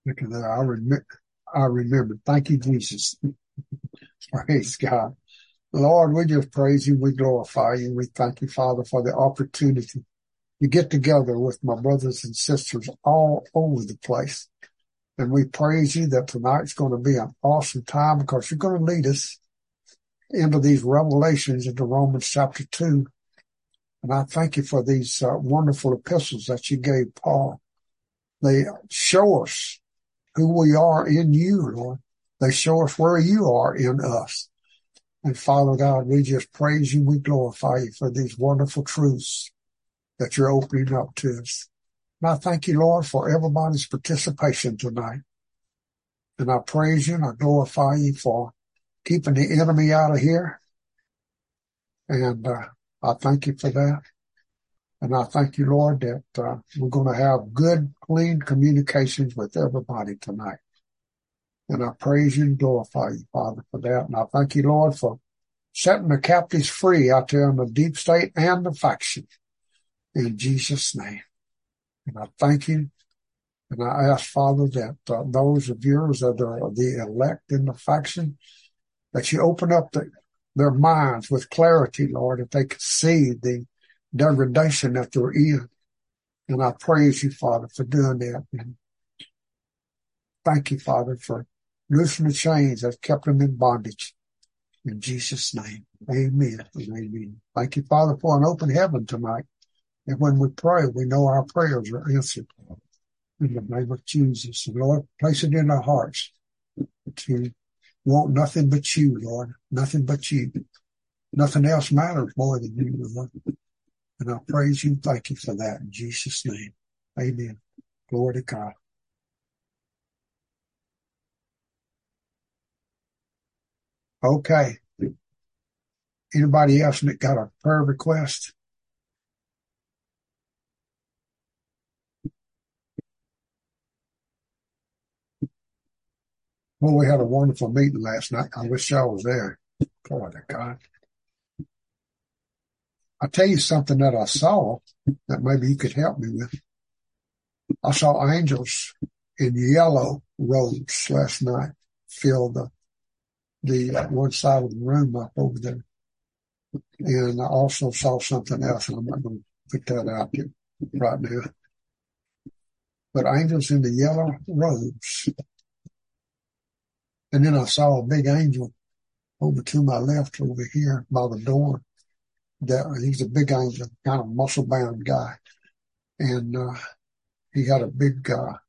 Look at that. I remember. Thank you, Jesus. Praise God. Lord, we just praise you. We glorify you. We thank you, Father, for the opportunity to get together with my brothers and sisters all over the place. And we praise you that tonight's going to be an awesome time because you're going to lead us into these revelations into Romans chapter 2. And I thank you for these wonderful epistles that you gave Paul. They show us who we are in you, Lord. They show us where you are in us. And Father God, we just praise you. We glorify you for these wonderful truths that you're opening up to us. And I thank you, Lord, for everybody's participation tonight. And I praise you and I glorify you for keeping the enemy out of here. And I thank you for that. And I thank you, Lord, that we're going to have good, clean communications with everybody tonight. And I praise you and glorify you, Father, for that. And I thank you, Lord, for setting the captives free out there in the deep state and the faction. In Jesus' name. And I thank you. And I ask, Father, that those of yours that are the elect in the faction, that you open up their minds with clarity, Lord, that they could see the degradation that they're in. And I praise you, Father, for doing that. And thank you, Father, for loosening the chains that kept them in bondage. In Jesus' name, amen and amen. Thank you, Father, for an open heaven tonight. And when we pray, we know our prayers are answered. In the name of Jesus. And Lord, place it in our hearts to want nothing but you, Lord. Nothing but you. Nothing else matters more than you, Lord. And I praise you and thank you for that in Jesus' name. Amen. Glory to God. Okay. Anybody else that got a prayer request? Well, we had a wonderful meeting last night. I wish y'all was there. Glory to God. I'll tell you something that I saw that maybe you could help me with. I saw angels in yellow robes last night fill the one side of the room up over there. And I also saw something else, and I'm not going to put that out there right now. But angels in the yellow robes. And then I saw a big angel over to my left over here by the door. He's a big angel, kind of muscle-bound guy. And he had a big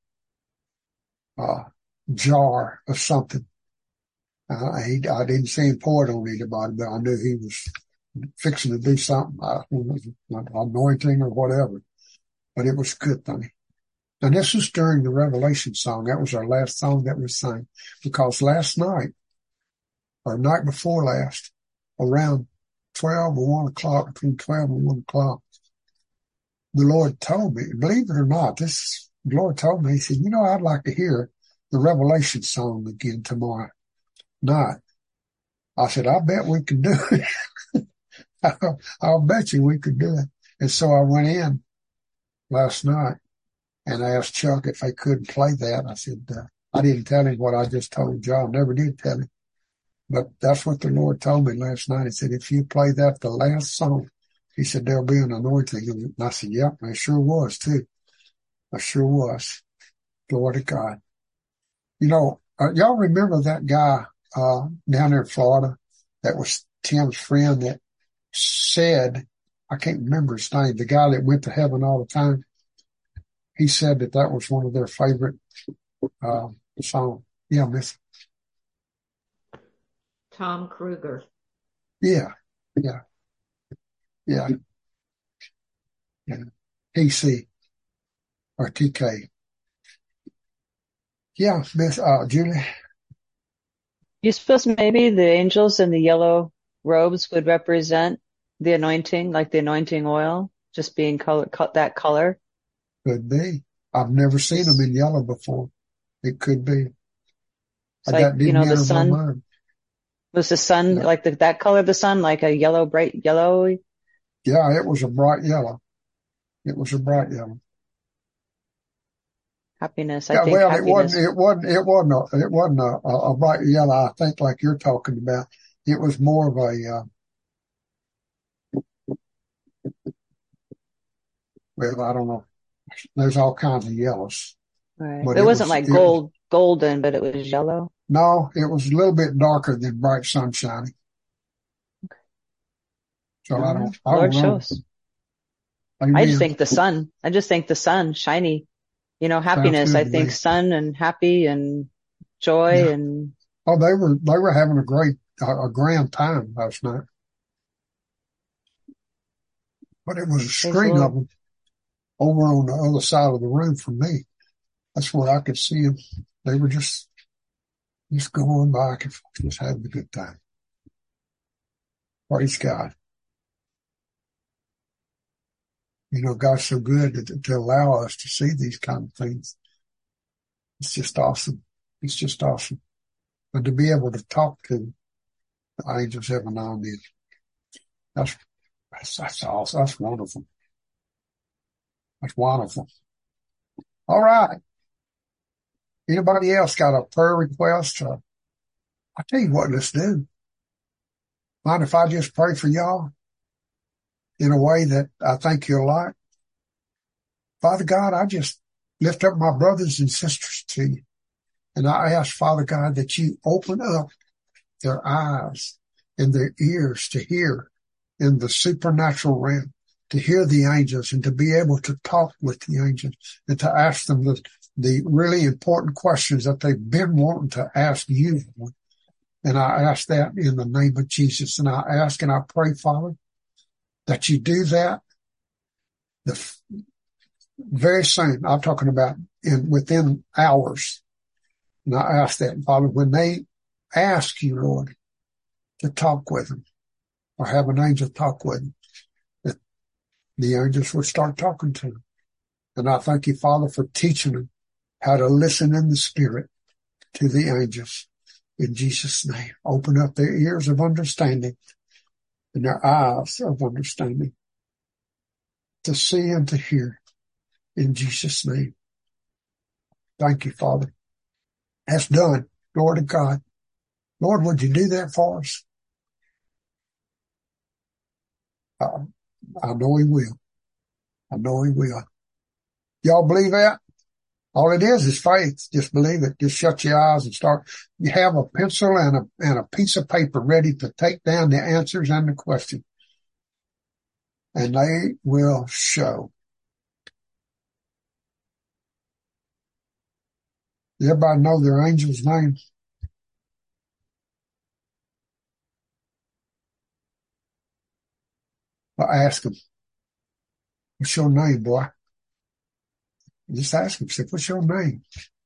jar of something. I didn't see him pour it on anybody, but I knew he was fixing to do something, anointing or whatever. But it was a good thing. And this was during the Revelation song. That was our last song that we sang. Because last night, or night before last, around 12 or 1 o'clock, between 12 and 1 o'clock, the Lord told me, believe it or not, the Lord told me, he said, I'd like to hear the Revelation song again tomorrow night. I said, I bet we can do it. I'll bet you we could do it. And so I went in last night and asked Chuck if they couldn't play that. I said, I didn't tell him what I just told John. Never did tell him. But that's what the Lord told me last night. He said, if you play that, the last song, he said, there'll be an anointing. And I said, yep, I sure was too. I sure was. Glory to God. Y'all remember that guy down there in Florida that was Tim's friend that said, I can't remember his name, the guy that went to heaven all the time. He said that was one of their favorite songs. Yeah, Miss. Tom Kruger. Yeah. TC or TK. Yeah, Miss Julie. You suppose maybe the angels in the yellow robes would represent the anointing, like the anointing oil, just being that color? Could be. I've never seen them in yellow before. It could be. It's like, the sun. My mind. Was the sun like that color of the sun, like a yellow, bright yellow? Yeah, it was a bright yellow. Happiness. I Yeah, think well, happiness. it wasn't a bright yellow, I think, like you're talking about. It was more of well, I don't know. There's all kinds of yellows, Right. but It wasn't like golden, but it was yellow. no, it was a little bit darker than bright sunshine. So I don't Lord know. shows. I just Amen. think the sun. I just think the sun, shiny. Sounds Happiness. good I to think me. sun and happy and joy Yeah. and Oh, they were having a grand time last night, but it was a praise the string of Lord. them over on the other side of the room from me. That's where I could see them. They were just going back and forth, just having a good time. Praise God. God's so good to allow us to see these kind of things. It's just awesome. It's just awesome. And to be able to talk to the angels every now and then, that's awesome. That's wonderful. That's wonderful. All right. Anybody else got a prayer request? I tell you what, let's do. Mind if I just pray for y'all in a way that I think you'll like? Father God, I just lift up my brothers and sisters to you. And I ask, Father God, that you open up their eyes and their ears to hear in the supernatural realm, to hear the angels and to be able to talk with the angels and to ask them the really important questions that they've been wanting to ask you. And I ask that in the name of Jesus. And I ask and I pray, Father, that you do that very soon. I'm talking about within hours. And I ask that, Father, when they ask you, Lord, to talk with them or have an angel talk with them, that the angels would start talking to them. And I thank you, Father, for teaching them how to listen in the spirit to the angels. In Jesus' name, open up their ears of understanding and their eyes of understanding to see and to hear. In Jesus' name. Thank you, Father. That's done. Glory to God. Lord, would you do that for us? I know he will. I know he will. Y'all believe that? All it is faith. Just believe it. Just shut your eyes and start. You have a pencil and a piece of paper ready to take down the answers and the question. And they will show. Everybody know their angel's name? I ask them, what's your name, boy? Just ask them, say, what's your name?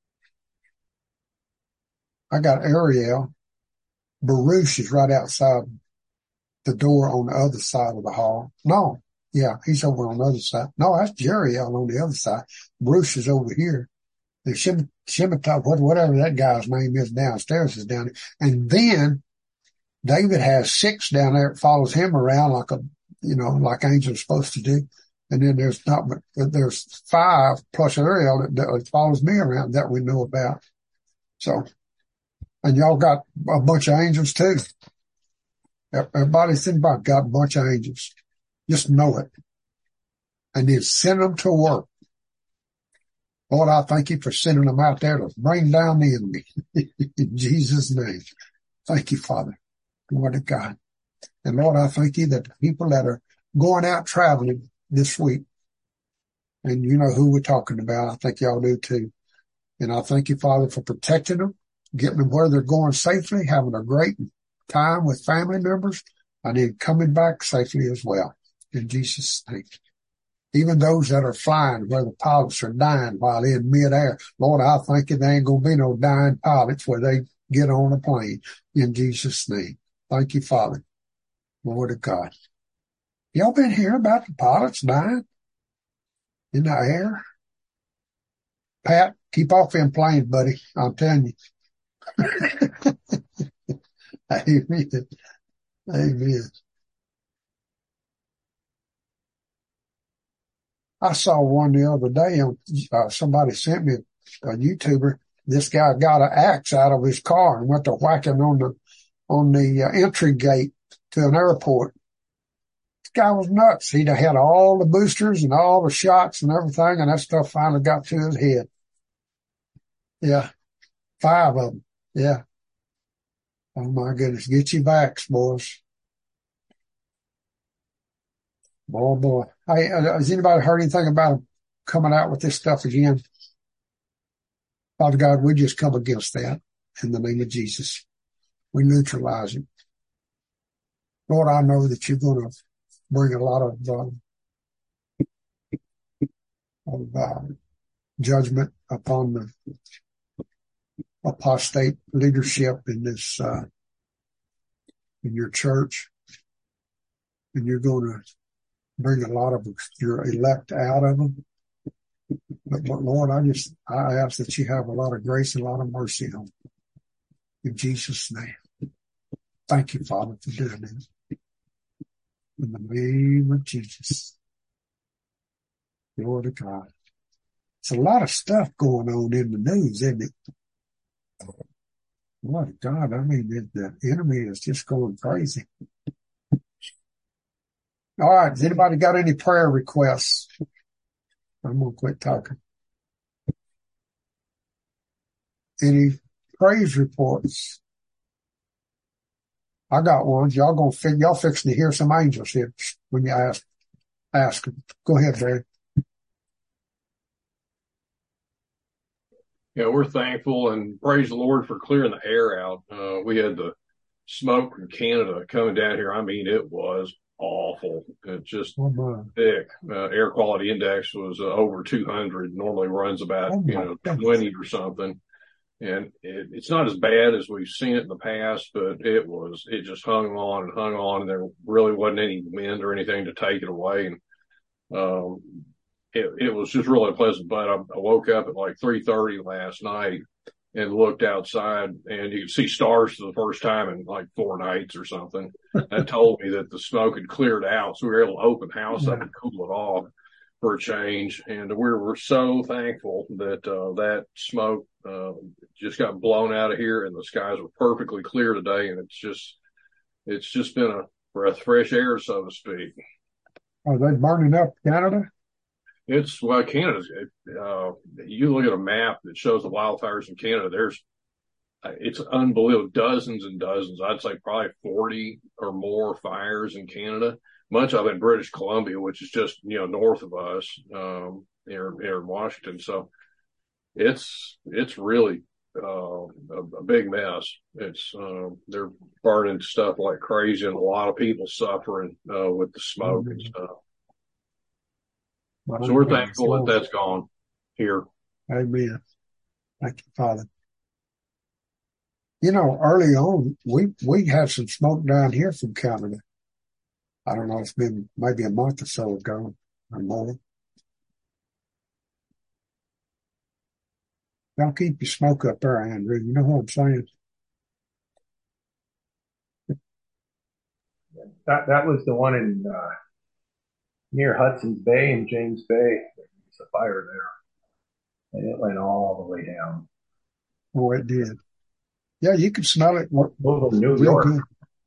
I got Ariel. Baruch is right outside the door on the other side of the hall. No, yeah, he's over on the other side. No, that's Jeriel on the other side. Baruch is over here. And Shemitah, whatever that guy's name is downstairs is down there. And then David has 6 down there that follows him around like angels are supposed to do. And then there's 5 plus Ariel that follows me around that we know about. So, and y'all got a bunch of angels too. Everybody's got a bunch of angels. Just know it. And then send them to work. Lord, I thank you for sending them out there to bring down the enemy. In Jesus' name. Thank you, Father. Glory to God. And Lord, I thank you that the people that are going out traveling this week, and you know who we're talking about, I think y'all do too. And I thank you, Father, for protecting them, getting them where they're going safely, having a great time with family members, and then coming back safely as well. In Jesus' name. Even those that are flying where the pilots are dying while in midair. Lord, I thank you there ain't going to be no dying pilots where they get on a plane. In Jesus' name. Thank you, Father. Glory to God. Y'all been hearing about the pilots dying in the air? Pat, keep off them planes, buddy. I'm telling you. Amen. Amen. I saw one the other day. Somebody sent me a YouTuber. This guy got an axe out of his car and went to whacking on the entry gate to an airport. This guy was nuts. He'd had all the boosters and all the shots and everything, and that stuff finally got to his head. Yeah. 5 of them. Yeah. Oh my goodness. Get your backs, boys. Boy. Hey, has anybody heard anything about him coming out with this stuff again? Father God, we just come against that in the name of Jesus. We neutralize it. Lord, I know that you're going to bring a lot of judgment upon the apostate leadership in this, in your church. And you're going to bring a lot of your elect out of them. But Lord, I ask that you have a lot of grace and a lot of mercy on them. In Jesus' name. Thank you, Father, for doing it. In the name of Jesus. Glory to God. It's a lot of stuff going on in the news, isn't it? Lord God, I mean, the enemy is just going crazy. All right. Has anybody got any prayer requests? I'm going to quit talking. Any praise reports? I got one. Y'all fixing to hear some angels here when you ask them. Go ahead, Barry. Yeah, we're thankful and praise the Lord for clearing the air out. We had the smoke from Canada coming down here. I mean, it was awful. It just thick. Air quality index was over 200. Normally runs about 20 or something. And it's not as bad as we've seen it in the past, but it just hung on, and there really wasn't any wind or anything to take it away. And it was just really pleasant. But I woke up at like 3:30 last night and looked outside, and you could see stars for the first time in like 4 nights or something. That told me that the smoke had cleared out, so we were able to open the house up and cool it off for a change. And we're so thankful that that smoke just got blown out of here, and the skies were perfectly clear today. And it's just been a breath of fresh air, so to speak. Are they burning up Canada? Canada's, you look at a map that shows the wildfires in Canada, it's unbelievable. Dozens and dozens. I'd say probably 40 or more fires in Canada. Much of it in British Columbia, which is just, north of us, here in Washington. So it's really, a big mess. They're burning stuff like crazy, and a lot of people suffering, with the smoke and stuff. So we're thankful that that's gone here. Amen. Thank you, Father. Early on, we had some smoke down here from Canada. I don't know, it's been maybe a month or so ago or more. Don't keep your smoke up there, Andrew. You know what I'm saying? That was the one in near Hudson's Bay and James Bay. There was a fire there, and it went all the way down. Oh, it did. Yeah, you could smell it. New York. Good.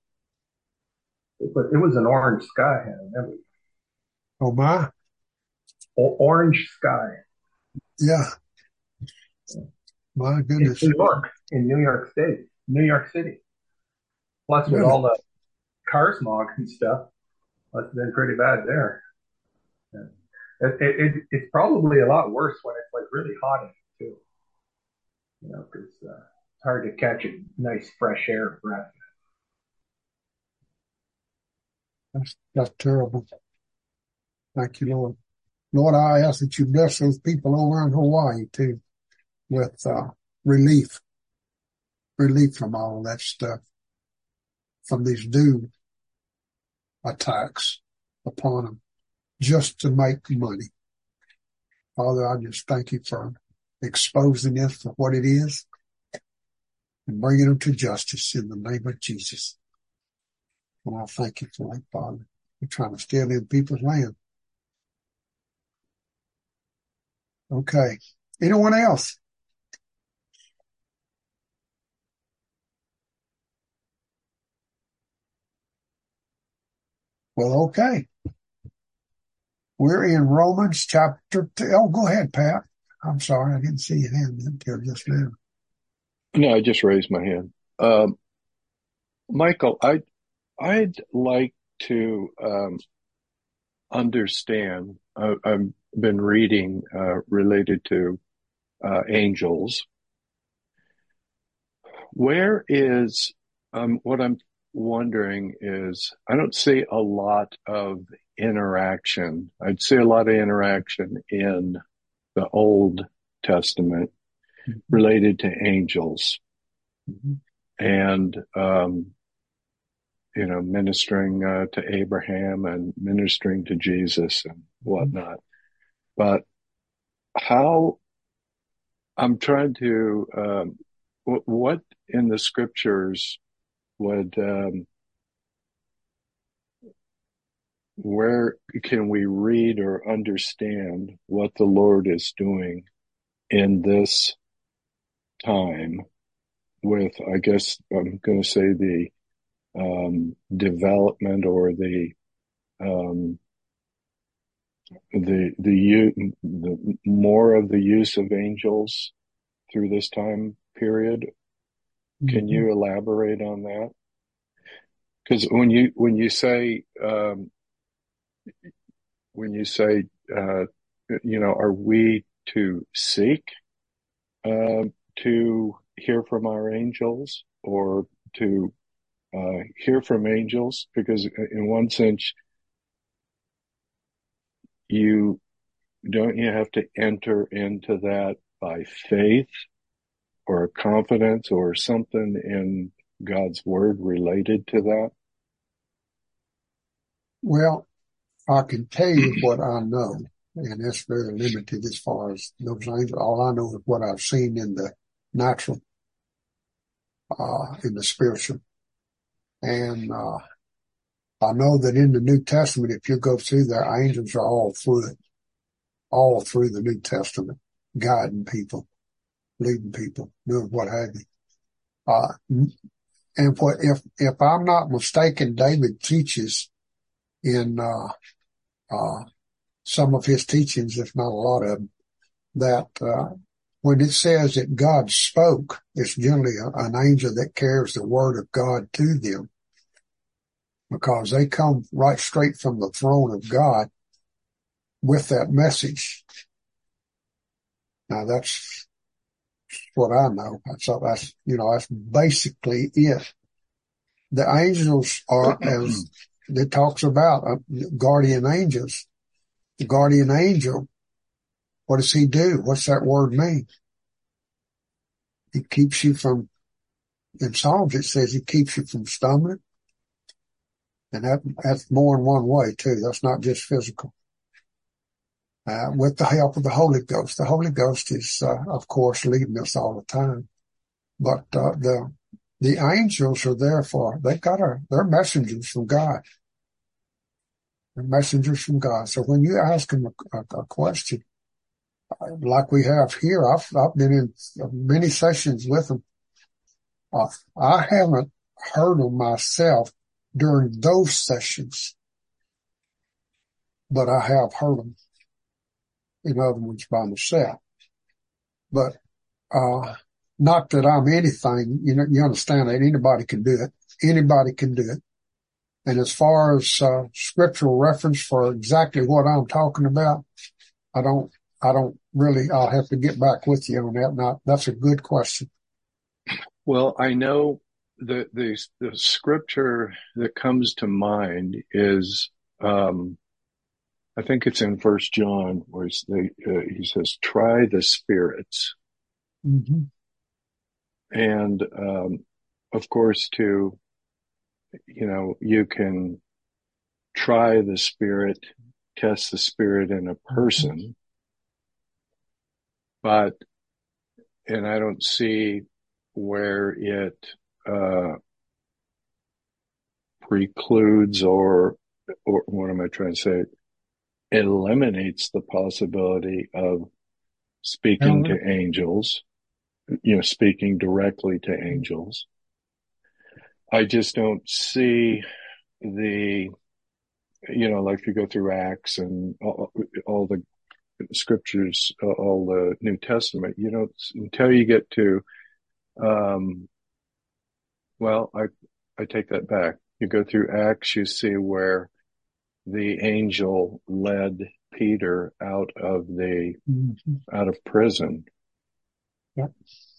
It was an orange sky. I remember. Oh my! Orange sky. Yeah. My goodness. In New York State, New York City. Plus, with all the car smog and stuff, must have been pretty bad there. It's probably a lot worse when it's like really hot in it too. Because it's hard to catch a nice fresh air breath. That's terrible. Thank you, Lord. Lord, I ask that you bless those people over in Hawaii too, with relief from all that stuff, from these new attacks upon them, just to make money. Father, I just thank you for exposing this for what it is and bringing them to justice in the name of Jesus. And I thank you for it, Father. You're trying to steal in people's land. Okay. Anyone else? Well, okay. We're in Romans chapter 2. Oh, go ahead, Pat. I'm sorry. I didn't see your hand until just now. No, I just raised my hand. Michael, I'd like to understand. I've been reading related to angels. Where is what I'm wondering is I don't see a lot of interaction. I'd see a lot of interaction in the Old Testament related to angels and ministering to Abraham and ministering to Jesus and whatnot. But how I'm trying to what in the scriptures would where can we read or understand what the Lord is doing in this time with, I guess I'm going to say the development or the more of the use of angels through this time period. Can you elaborate on that? Because when you say are we to seek to hear from our angels or to hear from angels? Because in one sense, you have to enter into that by faith or confidence or something in God's word related to that? Well, I can tell you what I know, and that's very limited as far as those angels. All I know is what I've seen in the natural, in the spiritual. And I know that in the New Testament, if you go through there, angels are all through the New Testament, guiding people, leading people, doing what have you. And if I'm not mistaken, David teaches in some of his teachings, if not a lot of them, that when it says that God spoke, it's generally an angel that carries the word of God to them, because they come right straight from the throne of God with that message. Now that's what I know. That's basically it. The angels are, as it talks about, guardian angels. The guardian angel, what does he do? What's that word mean? He keeps you from, in Psalms it says he keeps you from stumbling. And that's more in one way too. That's not just physical. With the help of the Holy Ghost. The Holy Ghost is, of course, leading us all the time. But the angels are there they're messengers from God. They're messengers from God. So when you ask them a question, like we have here, I've been in many sessions with them. I haven't heard them myself during those sessions, but I have heard them in other ones by myself. But not that I'm anything, you understand that anybody can do it. Anybody can do it. And as far as scriptural reference for exactly what I'm talking about, I don't really, I'll have to get back with you on that. Now, that's a good question. Well, I know the scripture that comes to mind is, I think it's in 1 John where he says, try the spirits. Mm-hmm. And, of course, you can try the spirit, test the spirit in a person, and I don't see where it, precludes or what am I trying to say? Eliminates the possibility of speaking to angels, speaking directly to angels. I just don't see the like if you go through Acts and all the scriptures, all the New Testament, until you get to, well, I take that back. You go through Acts, you see where the angel led Peter out of prison. Yep.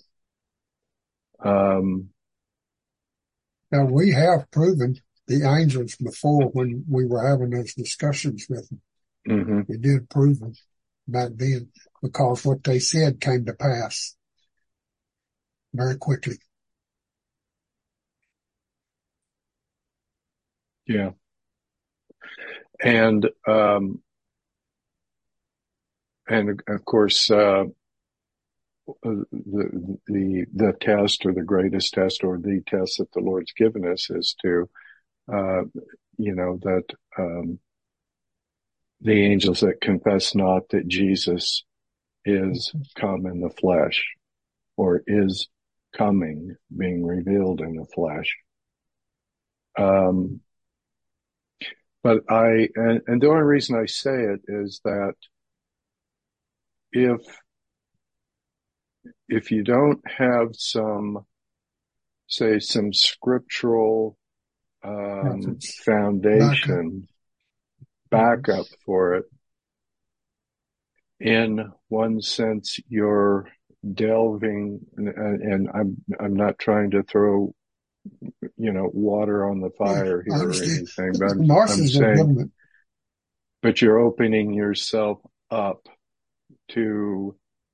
Now we have proven the angels before when we were having those discussions with them. Mm-hmm. We did prove them back then because what they said came to pass very quickly. Yeah. And of course, the test, or the greatest test, or the test that the Lord's given us is to, that the angels that confess not that Jesus is come in the flesh, or is coming, being revealed in the flesh. But and the only reason I say it is that if you don't have some scriptural foundation, backup for it, in one sense, you're delving, and I'm not trying to throw, water on the fire here or anything, but I'm saying, but you're opening yourself up to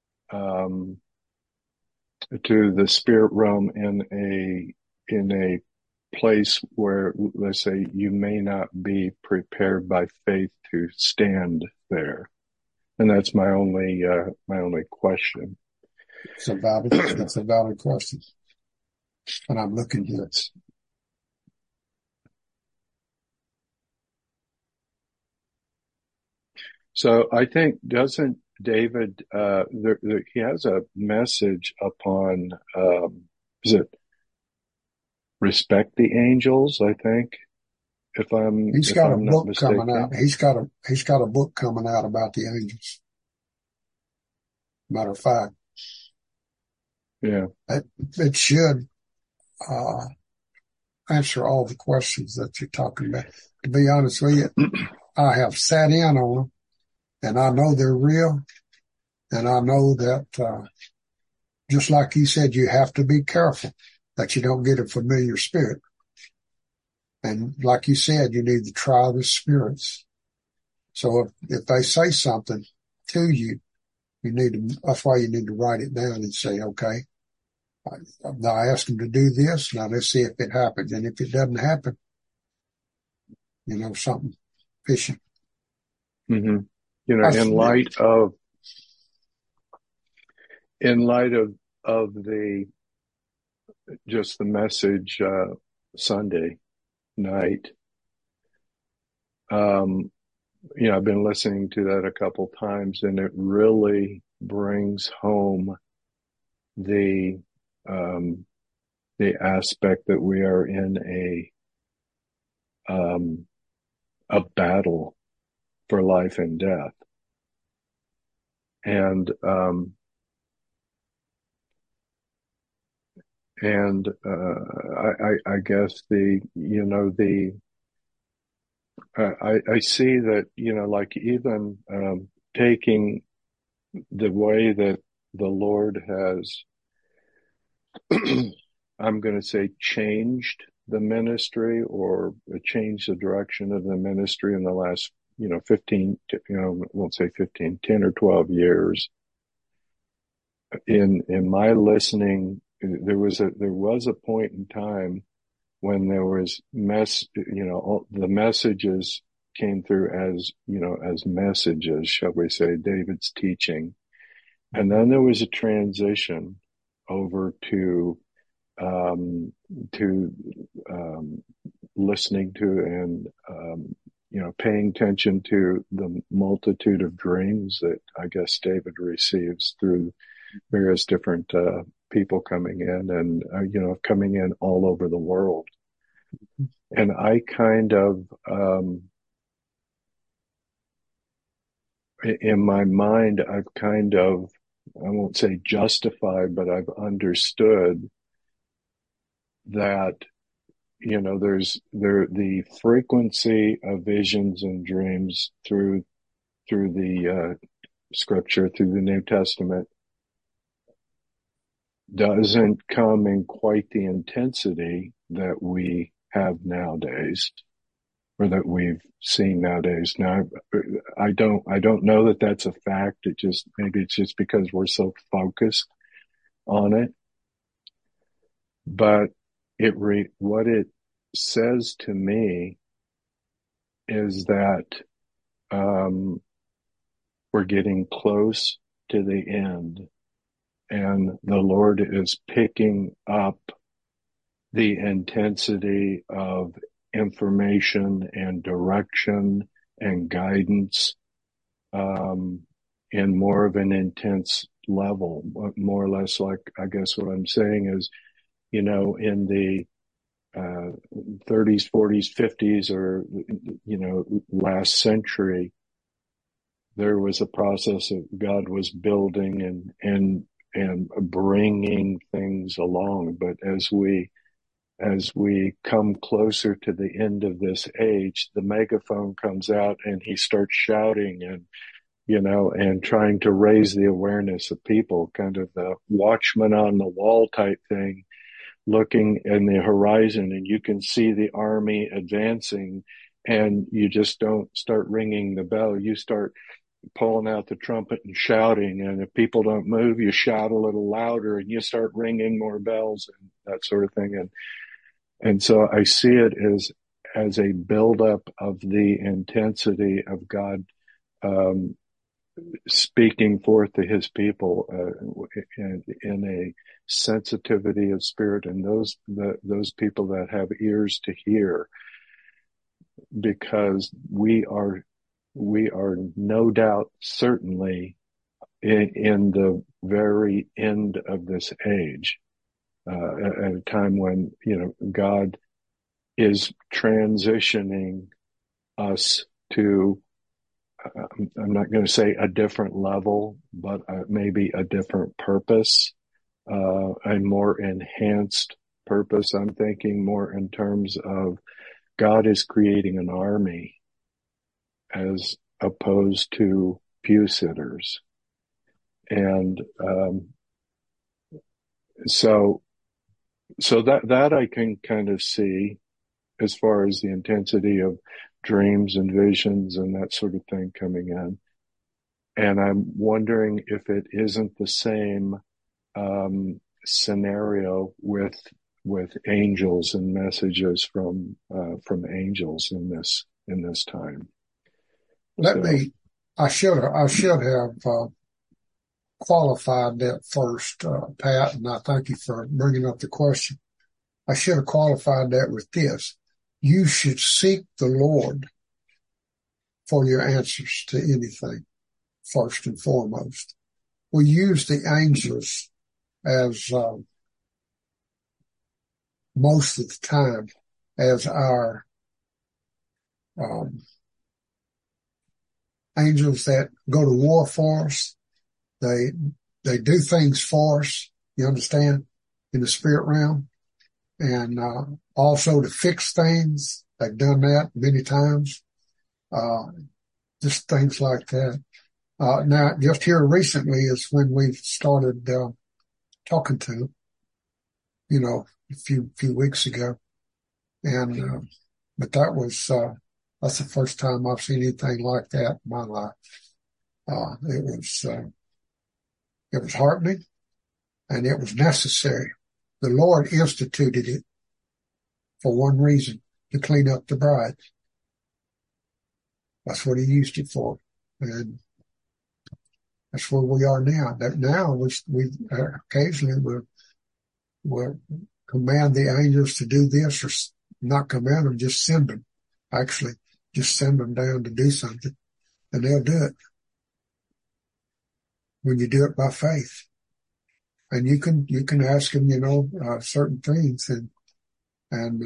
the spirit realm in a place where, let's say, you may not be prepared by faith to stand there. And that's my only question. It's a valid question. And I'm looking here. So I think, doesn't David, he has a message upon, is it respect the angels, I think? He's got a book coming out. He's got a book coming out about the angels. Matter of fact. Yeah. It should, answer all the questions that you're talking about. To be honest with you, I have sat in on them, and I know they're real. And I know that, just like you said, you have to be careful that you don't get a familiar spirit. And like you said, you need to try the spirits. So if they say something to you, that's why you need to write it down and say, okay, I asked them to do this. Now let's see if it happens. And if it doesn't happen, something fishy. Mm-hmm. In light of the message, Sunday night, I've been listening to that a couple times, and it really brings home the aspect that we are in a battle for life and death. And I guess I see that, like even, taking the way that the Lord has, I'm going to say, changed the ministry, or changed the direction of the ministry in the last, 10 or 12 years. In my listening, there was a point in time when there was the messages came through as messages, shall we say, David's teaching. And then there was a transition over to listening to and, paying attention to the multitude of dreams that I guess David receives through various different, people coming in and, coming in all over the world. And I kind of, in my mind, I've kind of, I won't say justified, but I've understood that, there's the frequency of visions and dreams through the scripture, through the New Testament, doesn't come in quite the intensity that we have nowadays, or that we've seen nowadays. Now, I don't know that that's a fact. Maybe it's just because we're so focused on it. But what it says to me is that, we're getting close to the end, and the Lord is picking up the intensity of information and direction and guidance, in more of an intense level, more or less. Like, I guess what I'm saying is, in the 30s, 40s, 50s, or, last century, there was a process of God was building and bringing things along. But as we come closer to the end of this age, the megaphone comes out and he starts shouting and trying to raise the awareness of people, kind of the watchman on the wall type thing, looking in the horizon, and you can see the army advancing, and you just don't start ringing the bell. You start pulling out the trumpet and shouting, and if people don't move, you shout a little louder, and you start ringing more bells and that sort of thing. And so I see it as a buildup of the intensity of God, speaking forth to his people, in a sensitivity of spirit, and those people that have ears to hear, because we are no doubt certainly in the very end of this age, at a time when God is transitioning us to, I'm not going to say a different level, but maybe a different purpose, a more enhanced purpose. I'm thinking more in terms of God is creating an army as opposed to pew sitters. And so that I can kind of see as far as the intensity of dreams and visions and that sort of thing coming in. And I'm wondering if it isn't the same scenario with angels and messages from angels in this time. I should have qualified that first, Pat, and I thank you for bringing up the question. I should have qualified that with this. You should seek the Lord for your answers to anything, first and foremost. We use the angels as most of the time as our angels that go to war for us. They do things for us, you understand, in the spirit realm, and also to fix things. They've done that many times, just things like that. Now, just here recently is when we've started talking to, a few weeks ago, and but that's the first time I've seen anything like that in my life. It was heartening, and it was necessary. The Lord instituted it for one reason: to clean up the bride. That's what he used it for, and that's where we are now. That now we occasionally we'll command the angels to do this, or not command them, just send them. Actually, just send them down to do something, and they'll do it. When you do it by faith, and you can ask them, certain things, and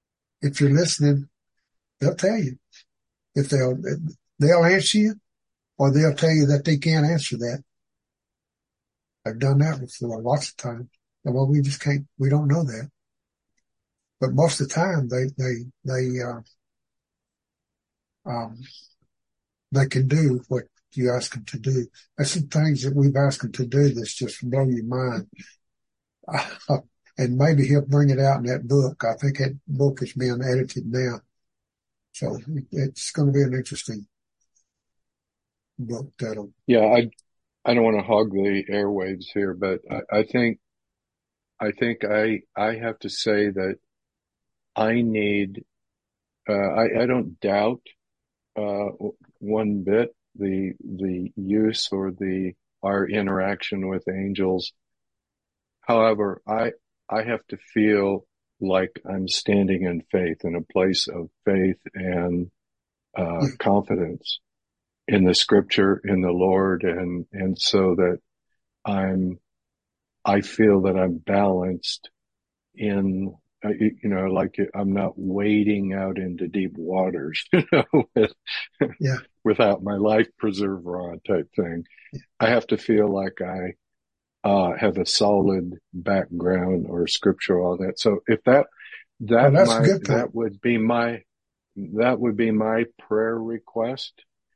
if you're listening, they'll tell you. If they'll answer you, or they'll tell you that they can't answer that. I've done that before lots of times. Well, we just can't, we don't know that. But most of the time they can do what you ask them to do. There's some things that we've asked them to do that's just blow your mind. And maybe he'll bring it out in that book. I think that book is being edited now. So it's going to be an interesting book that'll. Yeah, I don't want to hog the airwaves here, but I think I have to say that I need, I don't doubt, one bit the use or our interaction with angels. However, I have to feel like I'm standing in faith, in a place of faith and confidence in the scripture, in the Lord, and so that I feel that I'm balanced in, like I'm not wading out into deep waters, without my life preserver on type thing. Yeah. I have to feel like I have a solid background or scripture, all that. So if that would be my prayer request.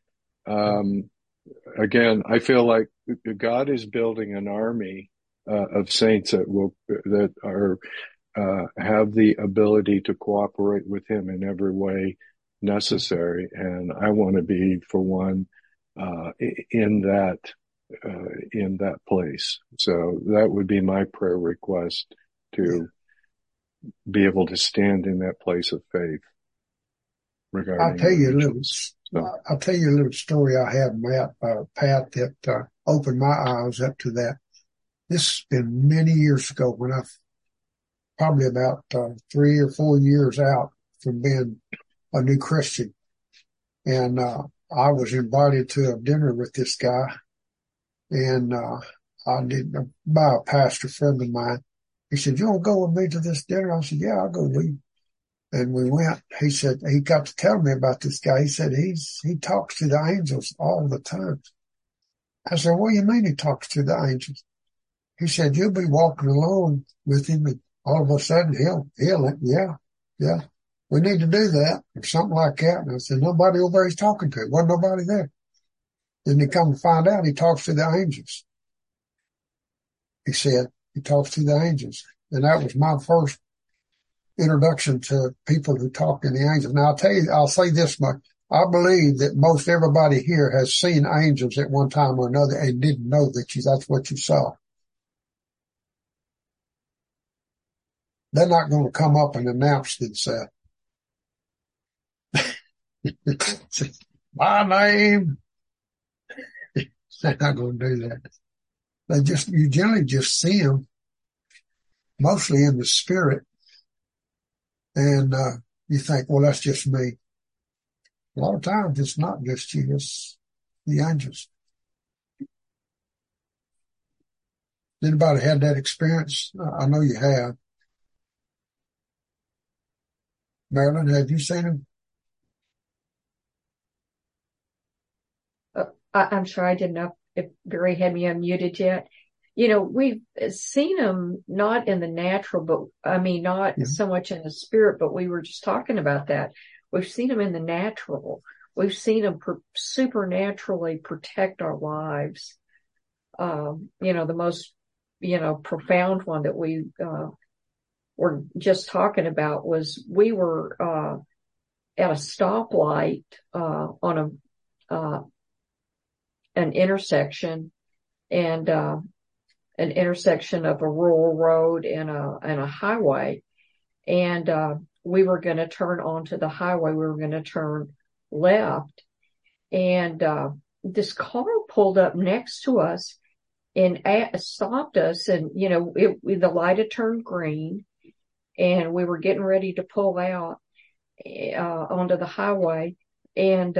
Again, I feel like God is building an army of saints that have the ability to cooperate with Him in every way necessary, and I want to be, for one, in that place. So that would be my prayer request, to be able to stand in that place of faith. I'll tell you a little story I have, Pat, that opened my eyes up to that. This has been many years ago, when I probably about 3 or 4 years out from being a new Christian, and I was invited to a dinner with this guy, and I did by a pastor friend of mine. He said, "You want to go with me to this dinner?" I said, "Yeah, I'll go with you." And we went. He said, he got to tell me about this guy. He said he talks to the angels all the time. I said, "What do you mean he talks to the angels?" He said, "You'll be walking along with him, and all of a sudden yeah, we need to do that," or something like that. And I said, "Nobody over there he's talking to. Wasn't nobody there." Then he come to find out he talks to the angels. He said he talks to the angels. And that was my first introduction to people who talk to the angels. Now I'll say this much. I believe that most everybody here has seen angels at one time or another and didn't know that that's what you saw. They're not going to come up and announce themselves. My name. They're not going to do that. You generally just see them mostly in the spirit. And, you think, well, that's just me. A lot of times it's not just you, it's the angels. Anybody had that experience? I know you have. Marilyn, have you seen him? I'm sorry, I didn't know if Barry had me unmuted yet. We've seen them not in the natural, but not so much in the spirit, but we were just talking about that. We've seen them in the natural. We've seen them supernaturally protect our lives. The most, profound one that we, were just talking about was we were, at a stoplight, on an intersection, and, an intersection of a rural road and a highway. And, we were going to turn onto the highway. We were going to turn left. And, this car pulled up next to us and stopped us. And, the light had turned green, and we were getting ready to pull out, onto the highway. And,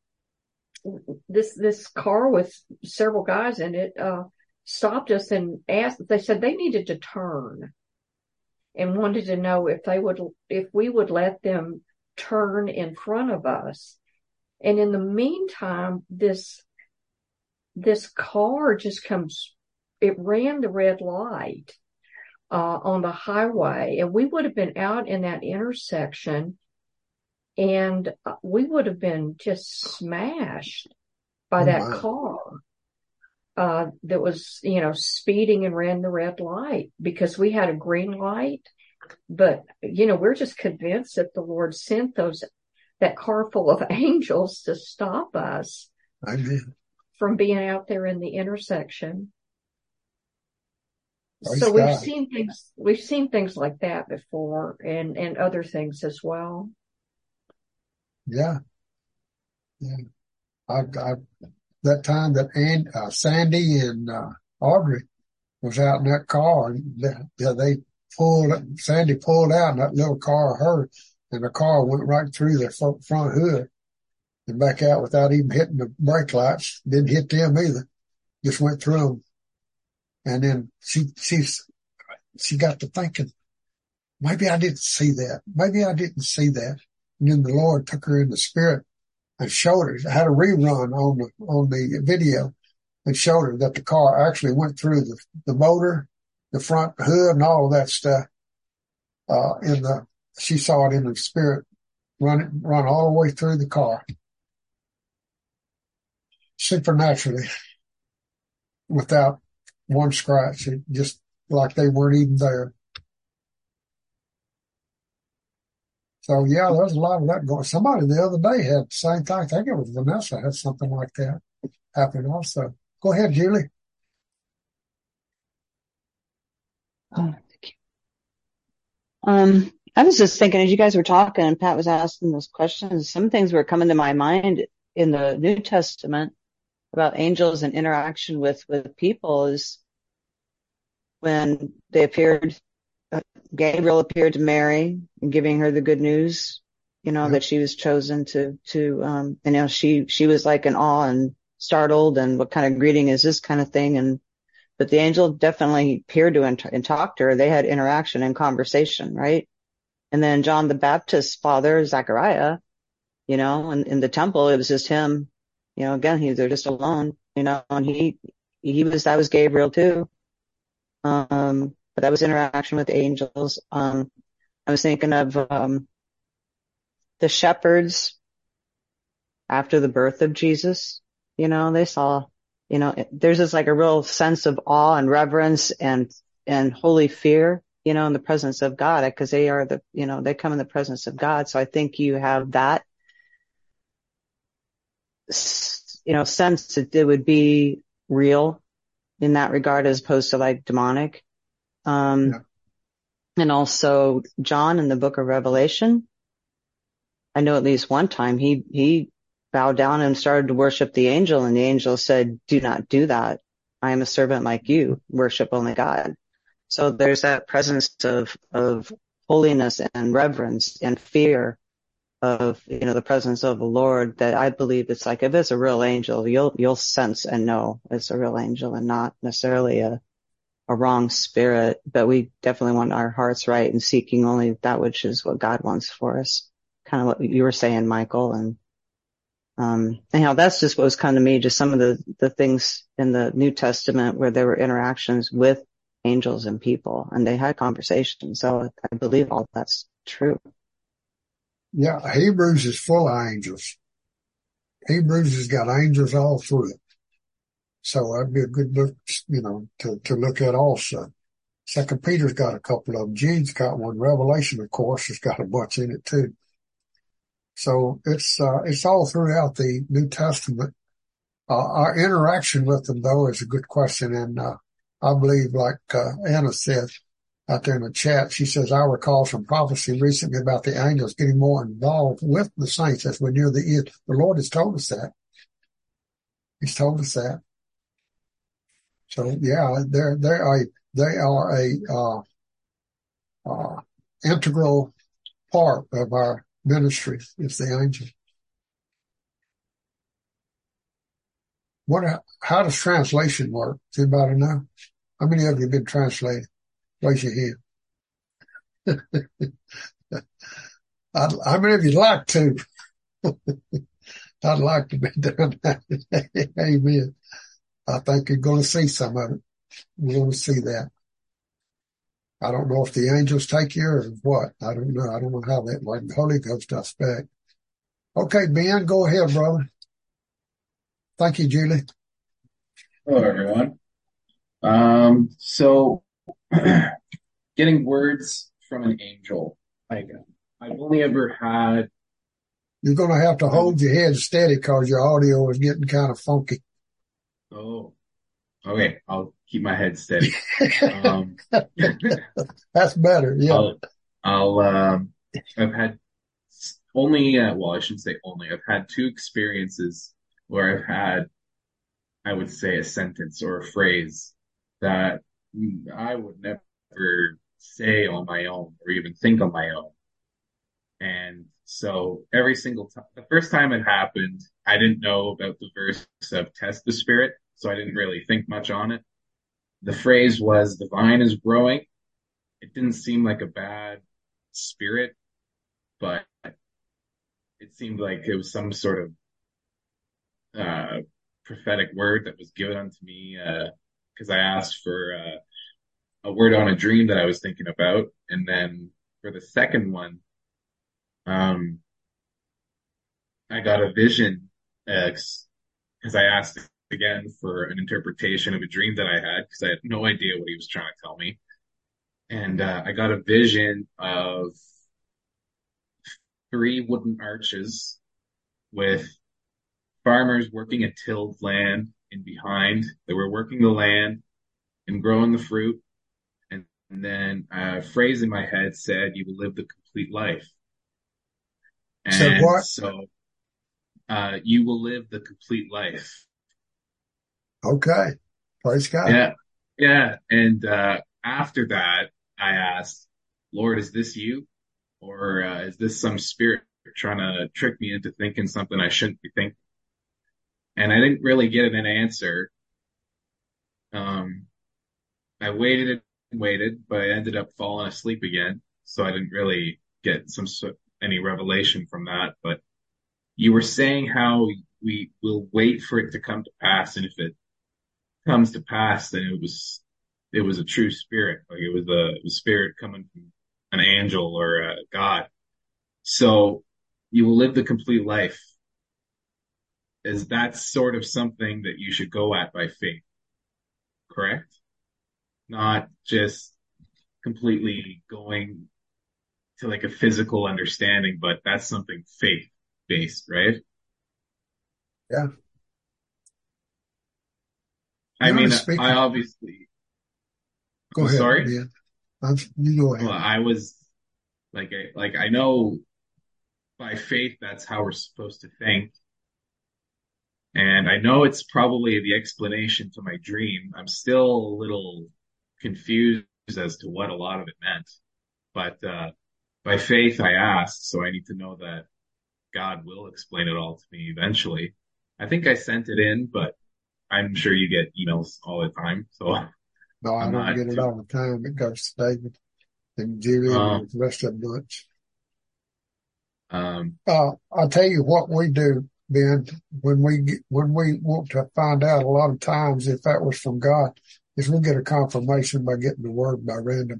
this car with several guys in it, stopped us and asked. They said they needed to turn and wanted to know if we would let them turn in front of us. And in the meantime, this this car just it ran the red light, on the highway, and we would have been out in that intersection, and we would have been just smashed by that car, that was, speeding and ran the red light, because we had a green light. But, we're just convinced that the Lord sent that car full of angels to stop us from being out there in the intersection. So we've seen things like that before, and other things as well. Yeah. That time that Sandy and Audrey was out in that car, and Sandy pulled out, and that little car hurt, and the car went right through their front hood and back out without even hitting the brake lights. Didn't hit them either. Just went through them. And then she got to thinking, maybe I didn't see that. Maybe I didn't see that. And then the Lord took her in the spirit and showed her, had a rerun on the video, and showed her that the car actually went through the motor, the front hood, and all of that stuff. She saw it in the spirit, run all the way through the car, supernaturally, without one scratch, just like they weren't even there. So yeah, there's a lot of that going. Somebody the other day had the same thing. I think it was Vanessa had something like that happen also. Go ahead, Julie. Oh, thank you. I was just thinking as you guys were talking and Pat was asking those questions, some things were coming to my mind in the New Testament about angels and interaction with people is when they appeared, Gabriel appeared to Mary and giving her the good news, that she was chosen to she was like in awe and startled, and what kind of greeting is this kind of thing. But the angel definitely appeared to and talked to her. They had interaction and conversation, right? And then John the Baptist's father, Zechariah, in the temple, it was just him, again, they're just alone, and that was Gabriel too. But that was interaction with angels. I was thinking of, the shepherds after the birth of Jesus, they saw, there's just like a real sense of awe and reverence and holy fear, in the presence of God, because they are they come in the presence of God. So I think you have that, sense that it would be real in that regard as opposed to like demonic. And also John in the book of Revelation, I know at least one time he bowed down and started to worship the angel, and the angel said, "Do not do that. I am a servant like you. Worship only God." So there's that presence of holiness and reverence and fear of, the presence of the Lord, that I believe it's like, if it's a real angel, you'll sense and know it's a real angel and not necessarily a wrong spirit. But we definitely want our hearts right and seeking only that which is what God wants for us. Kind of what you were saying, Michael. And anyhow, that's just what was coming to me, just some of the things in the New Testament where there were interactions with angels and people, and they had conversations. So I believe all that's true. Yeah, Hebrews is full of angels. Hebrews has got angels all through it. So that'd be a good book, to look at also. Second Peter's got a couple of them. Jude's got one. Revelation, of course, has got a bunch in it too. So it's all throughout the New Testament. Our interaction with them, though, is a good question. And, I believe, like, Anna said out there in the chat, she says, I recall some prophecy recently about the angels getting more involved with the saints as we near the end. The Lord has told us that. He's told us that. So yeah, they are a integral part of our ministry. It's the angel. How does translation work? Does anybody know? How many of you have been translated? Raise your hand. How many of you like to? I'd like to be done that. Amen. I think you're going to see some of it. We're going to see that. I don't know if the angels take you or what. I don't know. I don't know how that works. The Holy Ghost, I expect. Okay, Ben, go ahead, brother. Thank you, Julie. Hello, everyone. So getting words from an angel, I've only ever had. You're going to have to hold your head steady because your audio is getting kind of funky. Oh, okay. I'll keep my head steady. That's better. Yeah. I've had only, well, I shouldn't say only. I've had two experiences where I've had, I would say, a sentence or a phrase that I would never say on my own or even think on my own. And so every single time, the first time it happened, I didn't know about the verse of test the spirit, so I didn't really think much on it. The phrase was, the vine is growing. It didn't seem like a bad spirit, but it seemed like it was some sort of prophetic word that was given unto me because I asked for a word on a dream that I was thinking about. And then for the second one, I got a vision because I asked again for an interpretation of a dream that I had because I had no idea what he was trying to tell me. And I got a vision of 3 wooden arches with farmers working a tilled land in behind. They were working the land and growing the fruit. And then a phrase in my head said, you will live the complete life. And what? so you will live the complete life. Okay. Praise God. Yeah. Yeah. And after that, I asked, Lord, is this you? Or is this some spirit trying to trick me into thinking something I shouldn't be thinking? And I didn't really get an answer. I waited and waited, but I ended up falling asleep again. So I didn't really get any revelation from that. But you were saying how we will wait for it to come to pass. And if it comes to pass, then it was a true spirit. Like it was a spirit coming from an angel or a God. So you will live the complete life. Is that sort of something that you should go at by faith? Correct? Not just completely going to like a physical understanding, but that's something faith based, right? Yeah. I mean, I obviously. Go ahead. Sorry. Yeah. You go ahead. Well, I was I know by faith that's how we're supposed to think. And I know it's probably the explanation to my dream. I'm still a little confused as to what a lot of it meant. But by faith I asked, so I need to know that God will explain it all to me eventually. I think I sent it in, but I'm sure you get emails all the time. So no, I don't get it all the time. It goes to David and Julie and the rest of the bunch. I'll tell you what we do, Ben, when we want to find out a lot of times if that was from God, is we get a confirmation by getting the word by random.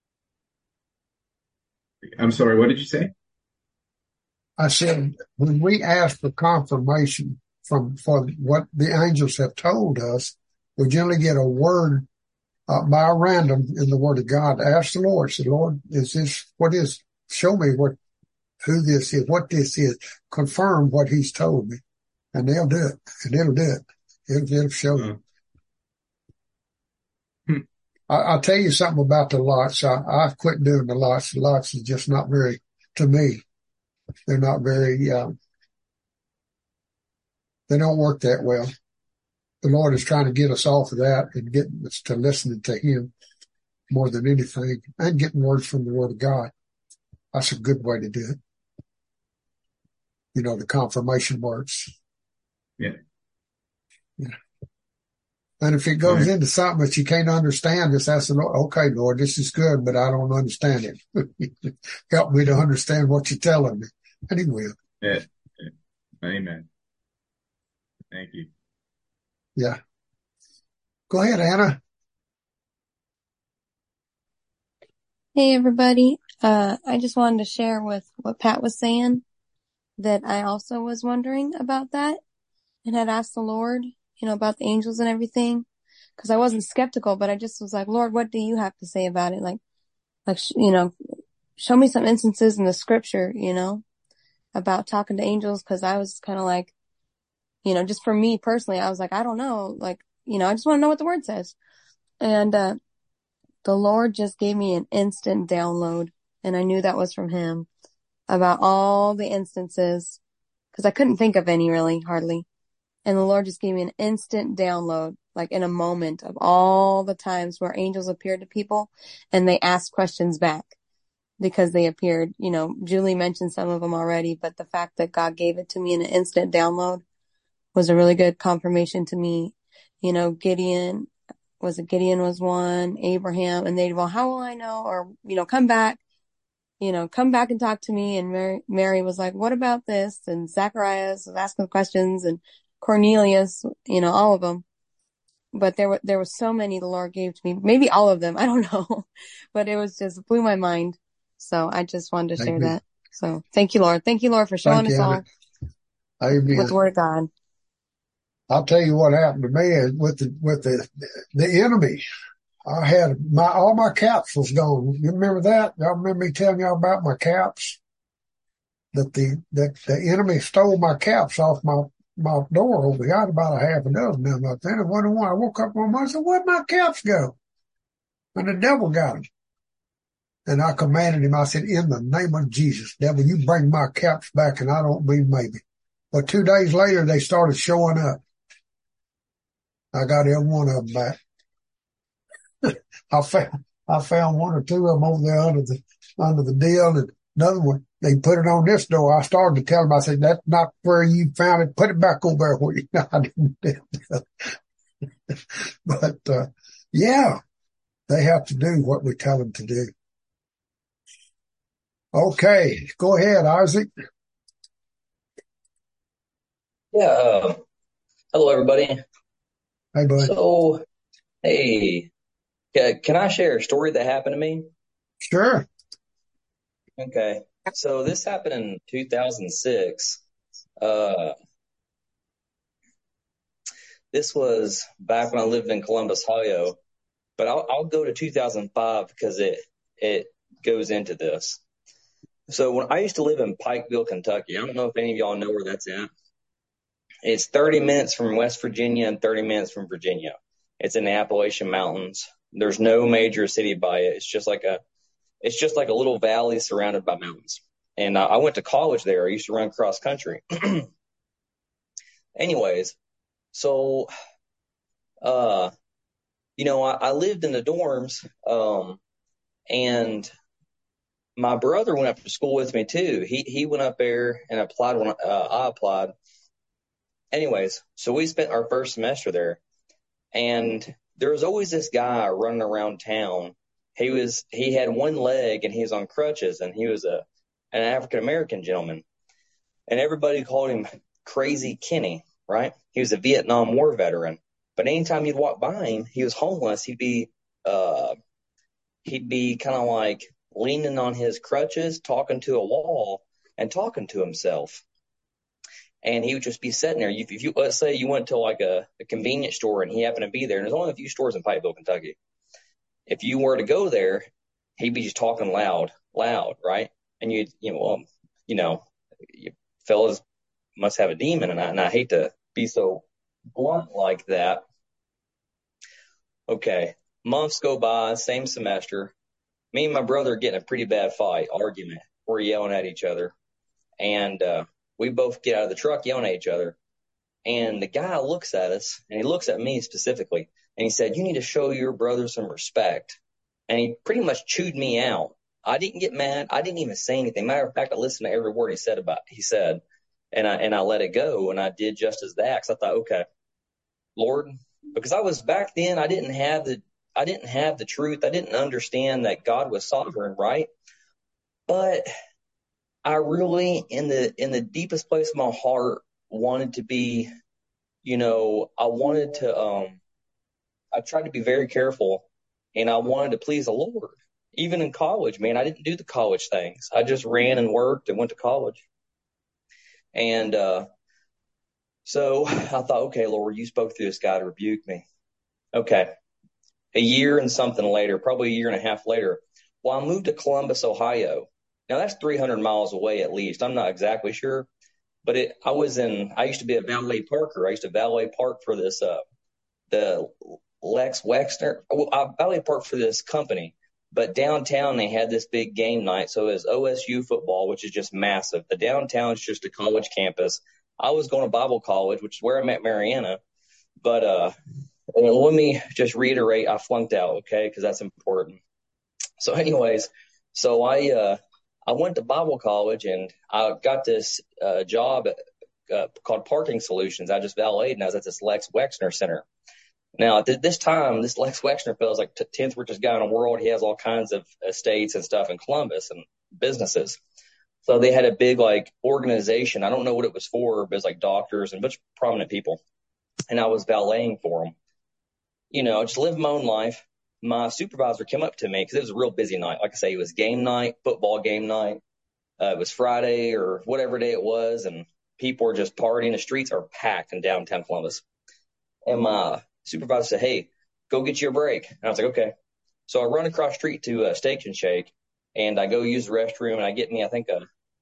I'm sorry, what did you say? I said, when we ask for confirmation for what the angels have told us, we generally get a word by random in the word of God. Ask the Lord, say, Lord, show me who this is, what this is, confirm what he's told me. And they'll do it. And it'll do it. It'll show you. I'll tell you something about the lots. I've quit doing the lots. The lots is just not very, to me, they're not very, they don't work that well. The Lord is trying to get us off of that and get us to listening to him more than anything and getting words from the word of God. That's a good way to do it. You know, the confirmation words. Yeah. And if it goes into something that you can't understand, just ask the Lord, okay, Lord, this is good, but I don't understand it. Help me to understand what you're telling me. And he will. Yeah. Amen. Thank you. Yeah. Go ahead, Anna. Hey, everybody. I just wanted to share with what Pat was saying that I also was wondering about that and had asked the Lord, about the angels and everything. Cause I wasn't skeptical, but I just was like, Lord, what do you have to say about it? Show me some instances in the scripture, about talking to angels. Cause I was kind of like, just for me personally, I was like, I don't know. I just want to know what the word says. And, the Lord just gave me an instant download, and I knew that was from him, about all the instances, cause I couldn't think of any really, hardly. And the Lord just gave me an instant download, like in a moment, of all the times where angels appeared to people and they asked questions back because they appeared. Julie mentioned some of them already, but the fact that God gave it to me in an instant download was a really good confirmation to me. Gideon was one, Abraham, and they'd, well, how will I know? Or, come back and talk to me. And Mary was like, what about this? And Zacharias was asking questions, and Cornelius, all of them. But there were so many the Lord gave to me, maybe all of them. I don't know, but it was just blew my mind. So I just wanted to share that. So thank you, Lord. Thank you, Lord, for showing us all with the word of God. I'll tell you what happened to me with the enemy. I had all my caps was gone. You remember that? Y'all remember me telling y'all about my caps? That the enemy stole my caps off my door over here. I had about a half a dozen of them up there. And one I woke up one morning and said, where'd my caps go? And the devil got them. And I commanded him, I said, in the name of Jesus, devil, you bring my caps back, and I don't mean maybe. But 2 days later, they started showing up. I got every one of them back. I found one or two of them over there under the deal, and another one, they put it on this door. I started to tell them, I said, that's not where you found it. Put it back over there where you I didn't do that. But, yeah, they have to do what we tell them to do. Okay, go ahead, Isaac. Yeah. Hello, everybody. Hey, bud. So, hey, can I share a story that happened to me? Sure. Okay. So this happened in 2006. This was back when I lived in Columbus, Ohio, but I'll go to 2005 because it goes into this. So when I used to live in Pikeville, Kentucky, I don't know if any of y'all know where that's at. It's 30 minutes from West Virginia and 30 minutes from Virginia. It's in the Appalachian Mountains. There's no major city by it. It's just like a little valley surrounded by mountains. And I went to college there. I used to run cross country. Anyways, so I lived in the dorms, and my brother went up to school with me too. He went up there and applied when I applied. Anyways, so we spent our first semester there, and there was always this guy running around town. He had one leg and he was on crutches, and he was an African American gentleman, and everybody called him Crazy Kenny, right? He was a Vietnam War veteran, but anytime you'd walk by him, he was homeless. He'd be kind of like leaning on his crutches, talking to a wall and talking to himself. And he would just be sitting there. If you let's say you went to like a convenience store and he happened to be there, and there's only a few stores in Pikeville, Kentucky. If you were to go there, he'd be just talking loud, right? And you fellas must have a demon, and I hate to be so blunt like that. Okay, months go by, same semester. Me and my brother get in a pretty bad argument. We're yelling at each other, and we both get out of the truck yelling at each other. And the guy looks at us, and he looks at me specifically, and he said, "You need to show your brother some respect." And he pretty much chewed me out. I didn't get mad. I didn't even say anything. Matter of fact, I listened to every word he said, and I let it go, and I did just as that. Because I thought, okay, Lord, because I was back then, I didn't have the truth. I didn't understand that God was sovereign, right? But I really, in the deepest place of my heart, wanted to be, I wanted I tried to be very careful, and I wanted to please the Lord. Even in college, man, I didn't do the college things. I just ran and worked and went to college. And so I thought, okay, Lord, you spoke through this guy to rebuke me. Okay. A year and something later, probably a year and a half later, well, I moved to Columbus, Ohio. Now that's 300 miles away at least. I'm not exactly sure, but I used to be a valet parker. I used to valet park for this, the Lex Wexner. I valet parked for this company, but downtown they had this big game night. So it was OSU football, which is just massive. The downtown is just a college campus. I was going to Bible college, which is where I met Mariana, but, let me just reiterate, I flunked out, okay, because that's important. So anyways, so I went to Bible college, and I got this job called Parking Solutions. I just valeted, and I was at this Lex Wexner Center. Now, at this time, this Lex Wexner fellow is like the 10th richest guy in the world. He has all kinds of estates and stuff in Columbus and businesses. So they had a big, like, organization. I don't know what it was for, but it was like doctors and a bunch of prominent people. And I was valeting for them. You know, just live my own life. My supervisor came up to me because it was a real busy night. Like I say, it was game night, football game night. It was Friday or whatever day it was, and people were just partying. The streets are packed in downtown Columbus. And my supervisor said, hey, go get you a break. And I was like, okay. So I run across the street to Steak and Shake, and I go use the restroom, and I get me, I think,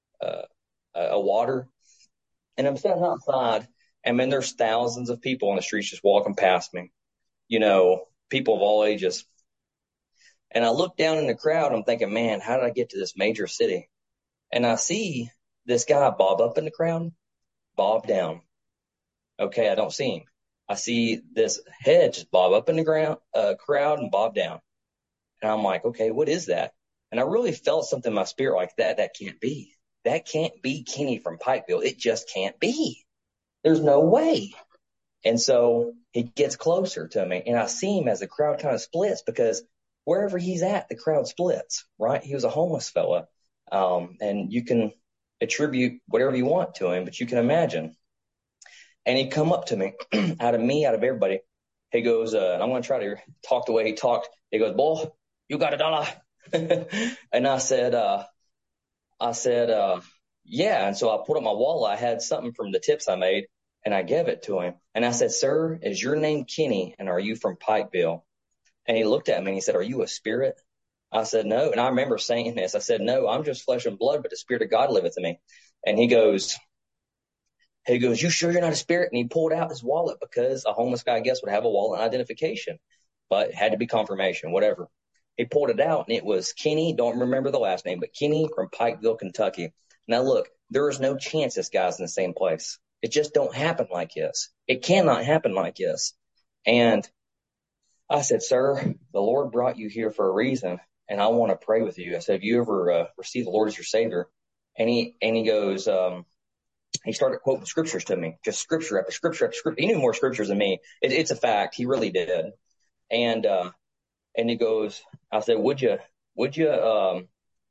a water. And I'm standing outside, and then there's thousands of people on the streets just walking past me. You know, people of all ages. And I look down in the crowd, I'm thinking, man, how did I get to this major city? And I see this guy bob up in the crowd, bob down. Okay, I don't see him. I see this head just bob up in the crowd and bob down. And I'm like, okay, what is that? And I really felt something in my spirit like that can't be. That can't be Kenny from Pikeville. It just can't be. There's no way. And so he gets closer to me, and I see him as the crowd kind of splits, because wherever he's at, the crowd splits, right? He was a homeless fella. And you can attribute whatever you want to him, but you can imagine. And he come up to me, out of everybody. He goes, and I'm going to try to talk the way he talked. He goes, boy, you got $1? And I said, yeah. And so I put up my wallet. I had something from the tips I made, and I gave it to him. And I said, sir, is your name Kenny? And are you from Pikeville? And he looked at me and he said, are you a spirit? I said, no. And I remember saying this. I said, no, I'm just flesh and blood, but the Spirit of God liveth in me. And he goes, you sure you're not a spirit? And he pulled out his wallet, because a homeless guy, I guess, would have a wallet and identification, but it had to be confirmation, whatever. He pulled it out, and it was Kenny. Don't remember the last name, but Kenny from Pikeville, Kentucky. Now look, there is no chance this guy's in the same place. It just don't happen like this. It cannot happen like this. And I said, sir, the Lord brought you here for a reason, and I want to pray with you. I said, have you ever received the Lord as your Savior? And he goes, he started quoting scriptures to me, just scripture after scripture after scripture. He knew more scriptures than me. It's a fact. He really did. And he goes, I said, would you, receive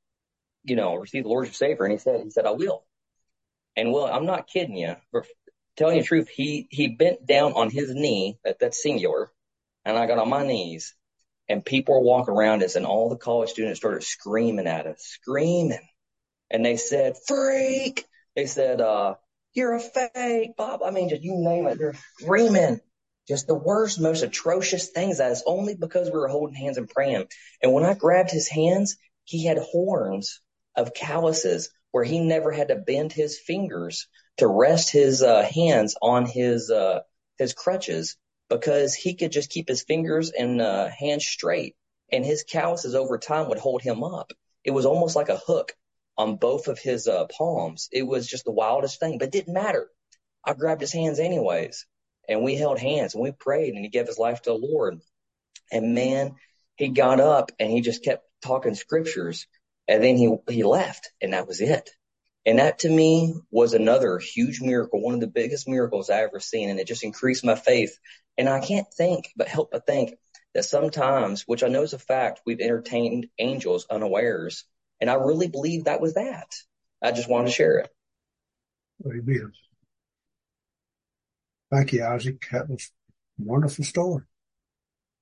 the Lord as your Savior? And he said, I will. And well, I'm not kidding you. For telling you the truth, he bent down on his knee, that's singular, and I got on my knees, and people were walking around us, and all the college students started screaming at us, screaming. And they said, freak. They said, you're a fake, Bob. I mean, just you name it. They're screaming. Just the worst, most atrocious things. That is only because we were holding hands and praying. And when I grabbed his hands, he had horns of calluses where he never had to bend his fingers to rest his hands on his crutches, because he could just keep his fingers and hands straight, and his calluses over time would hold him up. It was almost like a hook on both of his palms. It was just the wildest thing, but it didn't matter. I grabbed his hands anyways, and we held hands, and we prayed, and he gave his life to the Lord. And man, he got up and he just kept talking scriptures, and then he left, and that was it. And that to me was another huge miracle, one of the biggest miracles I ever seen. And it just increased my faith. And I can't help but think that sometimes, which I know is a fact, we've entertained angels unawares. And I really believe that was that. I just wanted to share it. Amen. Thank you, Isaac. That was a wonderful story.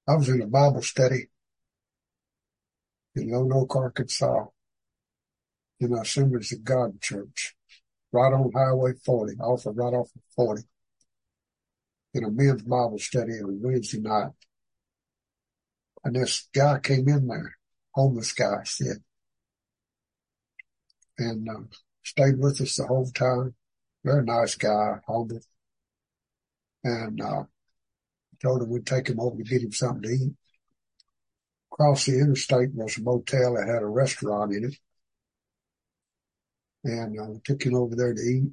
I was in a Bible study in Lone Oak, Arkansas, in the Assemblies of God Church, right on Highway 40, right off of 40, in a men's Bible study on Wednesday night. And this guy came in there, homeless guy, said, and stayed with us the whole time. Very nice guy, humble. And told him we'd take him over to get him something to eat. Across the interstate was a motel that had a restaurant in it. And we took him over there to eat.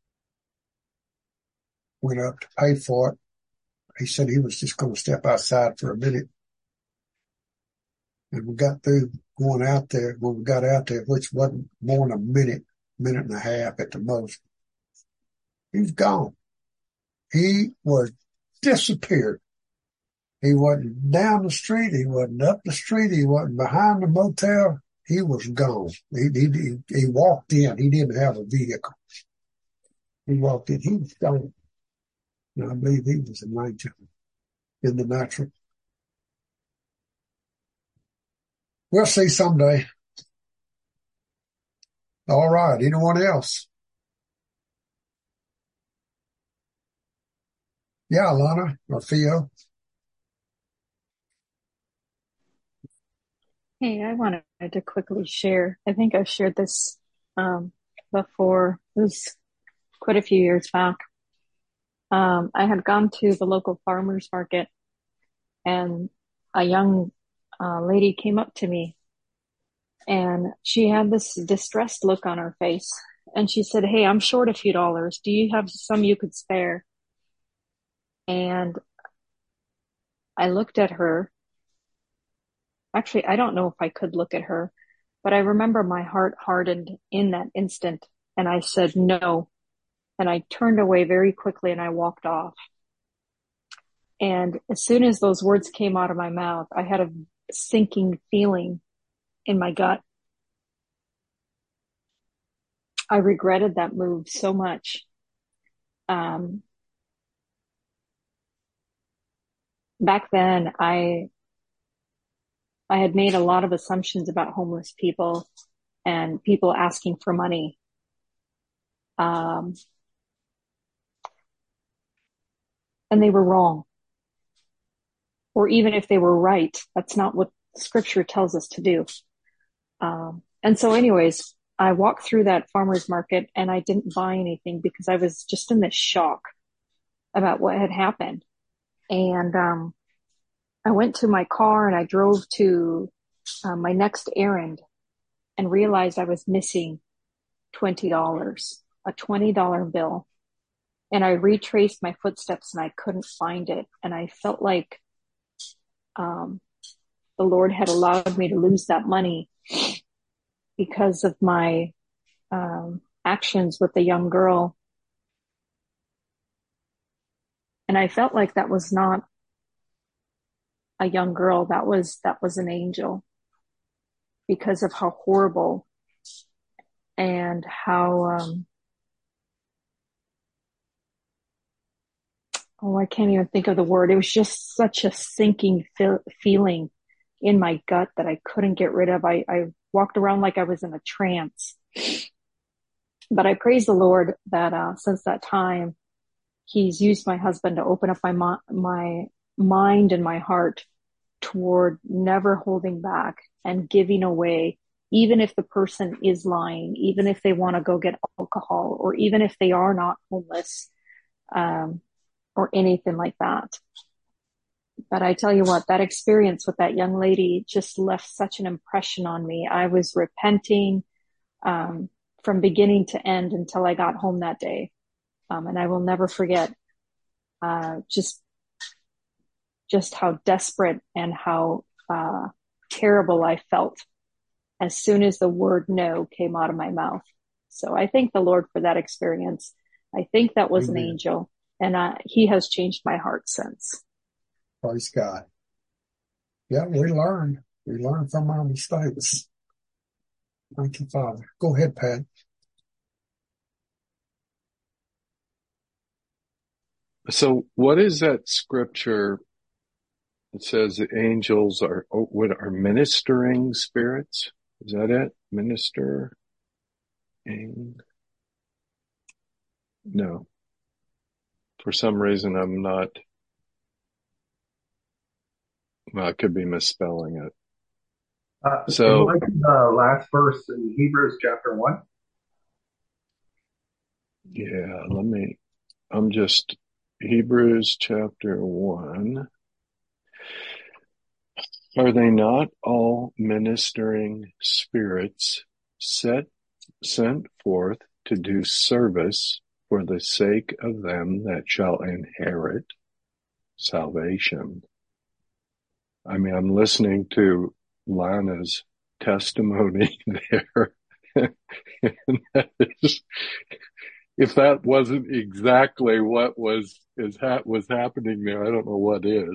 Went up to pay for it. He said he was just going to step outside for a minute. And we got through going out there. When we got out there, which wasn't more than a minute and a half at the most, he was gone. He was disappeared. He wasn't down the street. He wasn't up the street. He wasn't behind the motel. He was gone. He walked in. He didn't have a vehicle. He walked in. He was gone. And I believe he was an angel in the natural. We'll see someday. All right. Anyone else? Yeah, Lana or Theo. Hey, I wanted to quickly share. I think I've shared this before. It was quite a few years back. I had gone to the local farmers market, and a young lady came up to me, and she had this distressed look on her face. And she said, "Hey, I'm short a few dollars. Do you have some you could spare?" And I looked at her. Actually, I don't know if I could look at her, but I remember my heart hardened in that instant, and I said no. And I turned away very quickly and I walked off. And as soon as those words came out of my mouth, I had a sinking feeling in my gut. I regretted that move so much. Back then, I had made a lot of assumptions about homeless people and people asking for money. And they were wrong. Or even if they were right, that's not what scripture tells us to do. And so anyways, I walked through that farmer's market and I didn't buy anything because I was just in this shock about what had happened. And I went to my car and I drove to my next errand and realized I was missing $20, a $20 bill. And I retraced my footsteps and I couldn't find it. And I felt like the Lord had allowed me to lose that money because of my actions with the young girl. And I felt like that was not a young girl. That was an angel, because of how horrible and how, I can't even think of the word. It was just such a sinking feeling in my gut that I couldn't get rid of. I walked around like I was in a trance. But I praise the Lord that since that time, He's used my husband to open up my mind and my heart toward never holding back and giving away, even if the person is lying, even if they want to go get alcohol, or even if they are not homeless, or anything like that. But I tell you what, that experience with that young lady just left such an impression on me. I was repenting from beginning to end until I got home that day. And I will never forget just how desperate and how terrible I felt as soon as the word no came out of my mouth. So I thank the Lord for that experience. I think that was Amen. an angel, and He has changed my heart since. Praise God. Yeah, we learn. We learn from our mistakes. Thank you, Father. Go ahead, Pat. So what is that scripture It says the angels are ministering spirits. Is that it? Ministering? No. For some reason, I'm not. Well, I could be misspelling it. So, like the last verse in Hebrews chapter 1. Yeah, I'm just, Hebrews chapter 1. Are they not all ministering spirits sent forth to do service for the sake of them that shall inherit salvation? I mean, I'm listening to Lana's testimony there. And that is, if that wasn't exactly what was happening there, I don't know what is.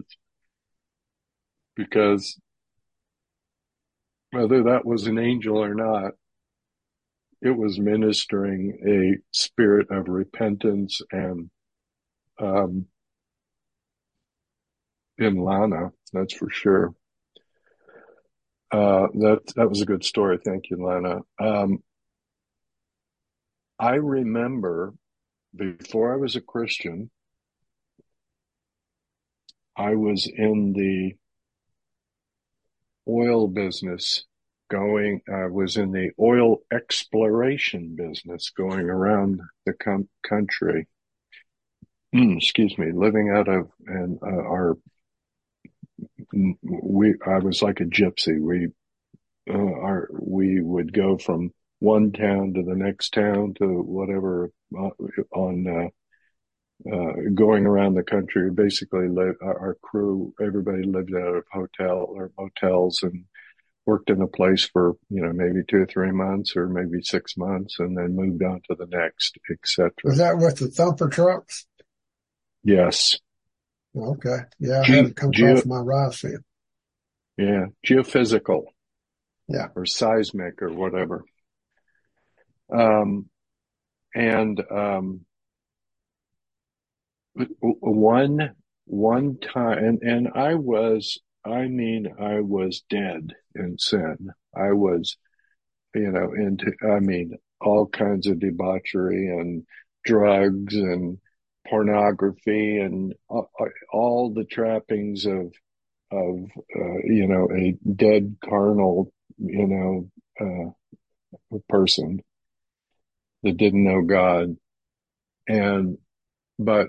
Because whether that was an angel or not, it was ministering a spirit of repentance and in Lana, that's for sure. That was a good story. Thank you, Lana. I remember before I was a Christian, I was in the oil business I was in the oil exploration business going around the country. Excuse me, living out of, and I was like a gypsy. We would go from one town to the next town to whatever, going around the country. Basically, our crew, everybody lived out of hotel or motels and worked in a place for, maybe 2 or 3 months or maybe 6 months and then moved on to the next, etc. Was that with the thumper trucks? Yes. Okay. Yeah, I haven't come across my rice field. Yeah. Geophysical. Yeah. Or seismic or whatever. One time, and I was dead in sin. I was, all kinds of debauchery and drugs and pornography and all the trappings of a dead carnal, person that didn't know God. But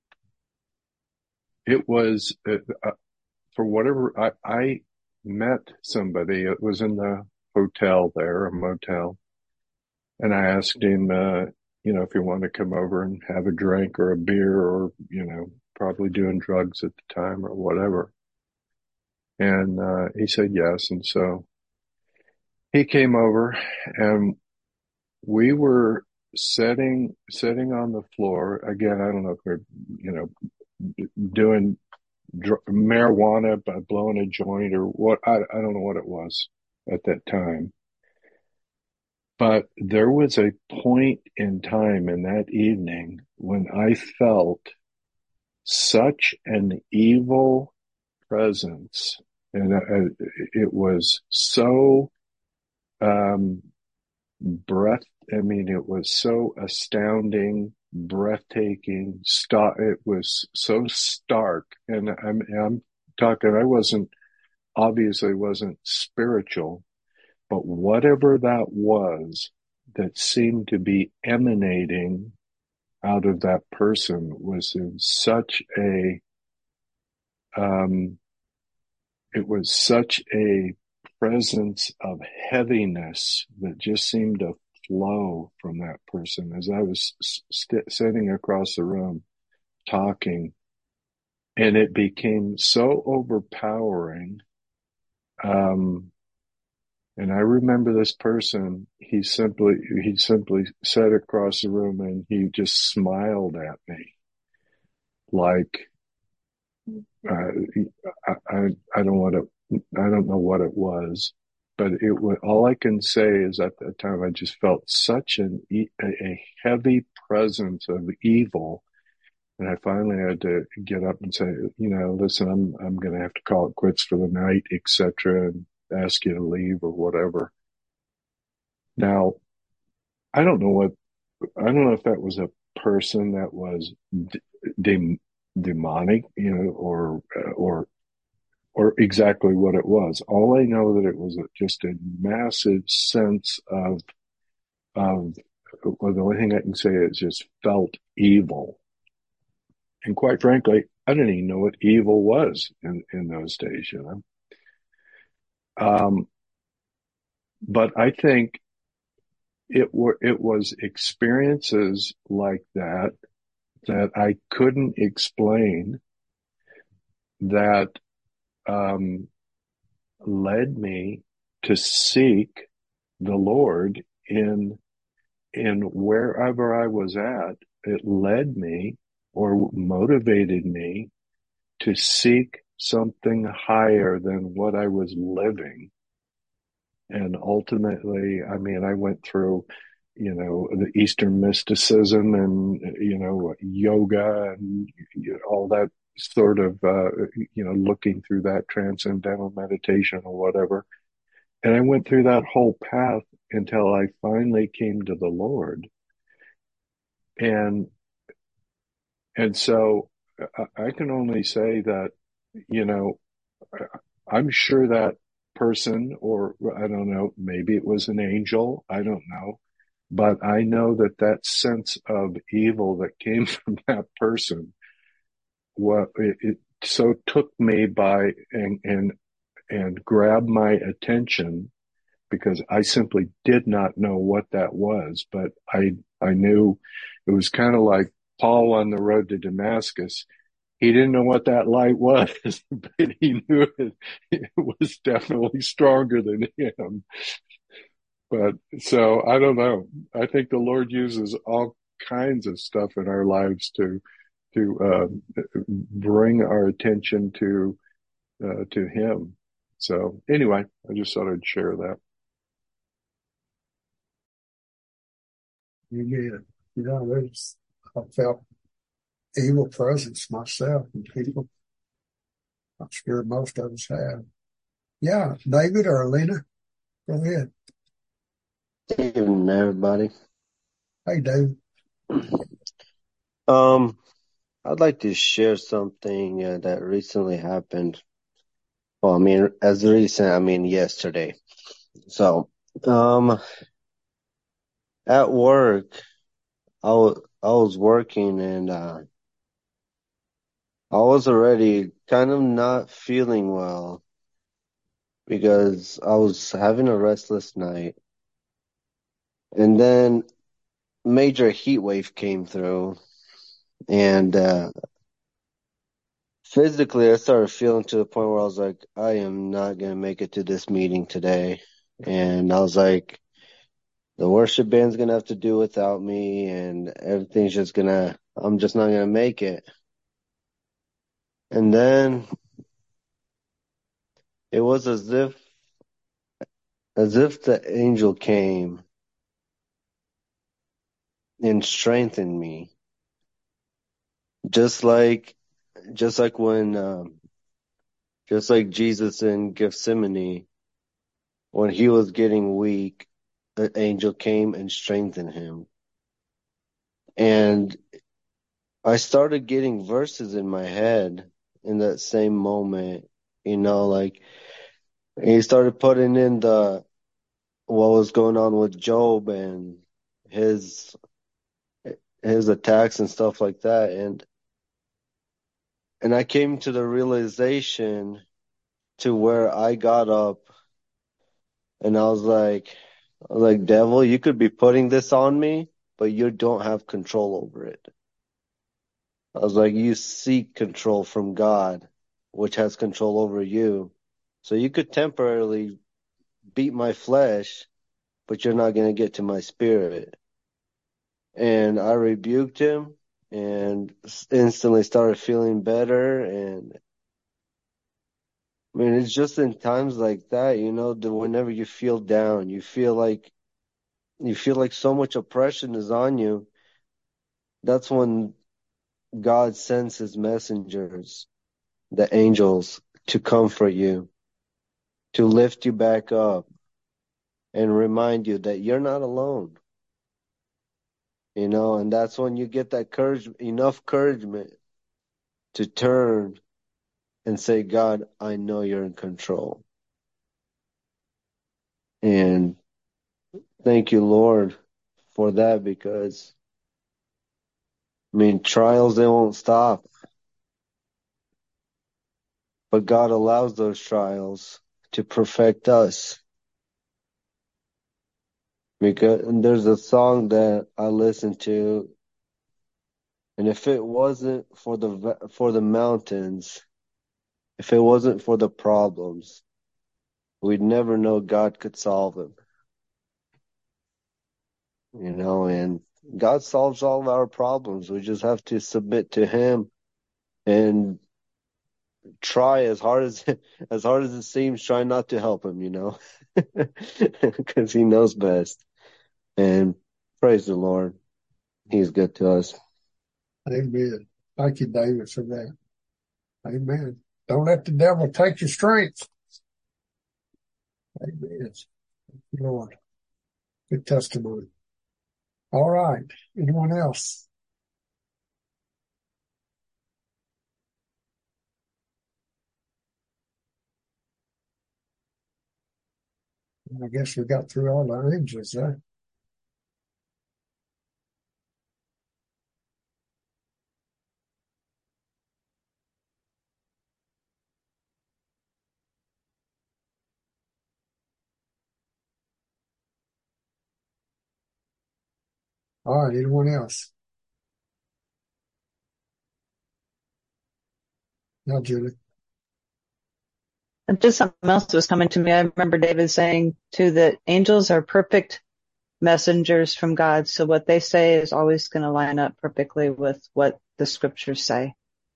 it was, for whatever, I met somebody. It was in the hotel there, a motel. And I asked him, if he wanted to come over and have a drink or a beer or, probably doing drugs at the time or whatever. And, he said yes. And so he came over and we were sitting on the floor. Again, I don't know if we're, doing marijuana by blowing a joint or what. I don't know what it was at that time. But there was a point in time in that evening when I felt such an evil presence. And it was so it was so astounding, breathtaking. It was so stark. And I'm talking, obviously wasn't spiritual, but whatever that was that seemed to be emanating out of that person was in such it was such a presence of heaviness that just seemed to flow from that person as I was sitting across the room talking, and it became so overpowering. And I remember this person, he simply sat across the room and he just smiled at me like, I don't know what it was, but all I can say is at that time, I just felt such a heavy presence of evil. And I finally had to get up and say, listen, I'm going to have to call it quits for the night, etc., and ask you to leave or whatever. Now, I don't know if that was a person that was demonic, or exactly what it was. All I know that it was just a massive sense of, well, the only thing I can say is just felt evil. And quite frankly, I didn't even know what evil was in those days, But I think it was experiences like that I couldn't explain that led me to seek the Lord in wherever I was at. It led me or motivated me to seek something higher than what I was living. And ultimately, I went through, the Eastern mysticism and, yoga and all that sort of, looking through that transcendental meditation or whatever. And I went through that whole path until I finally came to the Lord. And so I can only say that, I'm sure that person, or I don't know, maybe it was an angel, I don't know. But I know that sense of evil that came from that person, it so took me by and grabbed my attention, because I simply did not know what that was. But I knew it was kind of like Paul on the road to Damascus. He didn't know what that light was, but he knew it was definitely stronger than him. But so I don't know. I think the Lord uses all kinds of stuff in our lives to bring our attention to Him. So anyway, I just thought I'd share that. You did. I felt evil presence myself in people. I'm sure most of us have. Yeah, David or Alina, go ahead. Good evening, everybody. Hey, David. I'd like to share something that recently happened. Well, as recent, yesterday. So, at work, I was working and I was already kind of not feeling well because I was having a restless night. And then major heat wave came through, and physically I started feeling to the point where I was like, I am not going to make it to this meeting today. And I was like, the worship band's going to have to do without me, and everything's I'm just not going to make it. And then it was as if the angel came and strengthened me. Just like when, just like Jesus in Gethsemane, when he was getting weak, the angel came and strengthened him. And I started getting verses in my head in that same moment, like he started putting in what was going on with Job and his attacks and stuff like that. And I came to the realization to where I got up and I was like, devil, you could be putting this on me, but you don't have control over it. I was like, you seek control from God, which has control over you. So you could temporarily beat my flesh, but you're not going to get to my spirit. And I rebuked him and instantly started feeling better. And it's just in times like that, whenever you feel down, you feel like so much oppression is on you. That's when God sends his messengers, the angels, to comfort you, to lift you back up and remind you that you're not alone. And that's when you get that courage, enough encouragement to turn and say, God, I know you're in control. And thank you, Lord, for that, because, trials, they won't stop. But God allows those trials to perfect us. And there's a song that I listen to, and if it wasn't for the mountains, if it wasn't for the problems, we'd never know God could solve them. And God solves all of our problems. We just have to submit to him and try as hard as it seems, try not to help him, because he knows best. And praise the Lord. He's good to us. Amen. Thank you, David, for that. Amen. Don't let the devil take your strength. Amen. Thank you, Lord. Good testimony. All right. Anyone else? I guess we got through all the angels, huh? All right. Anyone else? No, Julie. And just something else was coming to me. I remember David saying too that angels are perfect messengers from God. So what they say is always going to line up perfectly with what the scriptures say.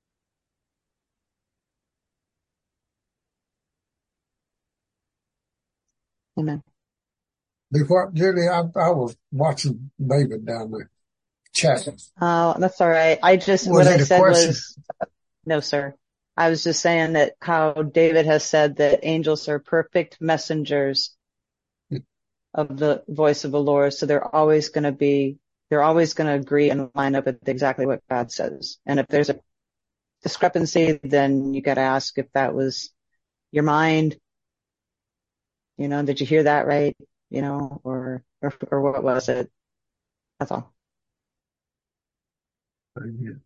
Amen. Before, Julie, I was watching David down there chatting. That's all right. What I said was, no, sir. I was just saying that how David has said that angels are perfect messengers of the voice of the Lord. So they're always going to agree and line up with exactly what God says. And if there's a discrepancy, then you got to ask if that was your mind. Did you hear that right? Or what was it? That's all. Amen.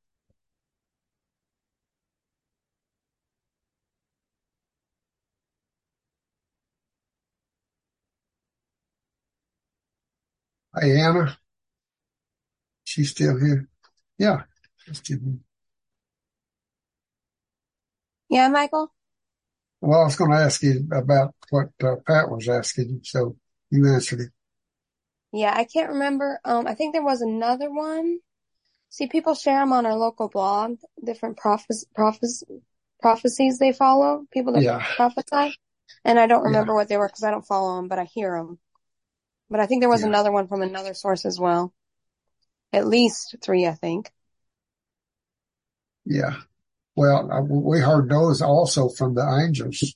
Hey, Anna. She's still here? Yeah. She's still here. Yeah, Michael? Well, I was going to ask you about what Pat was asking you, so you answered it. Yeah, I can't remember. I think there was another one. See, people share them on our local blog, different prophecies they follow, people that prophesy. And I don't remember what they were because I don't follow them, but I hear them. But I think there was another one from another source as well. At least 3, I think. Yeah. Well, we heard those also from the angels,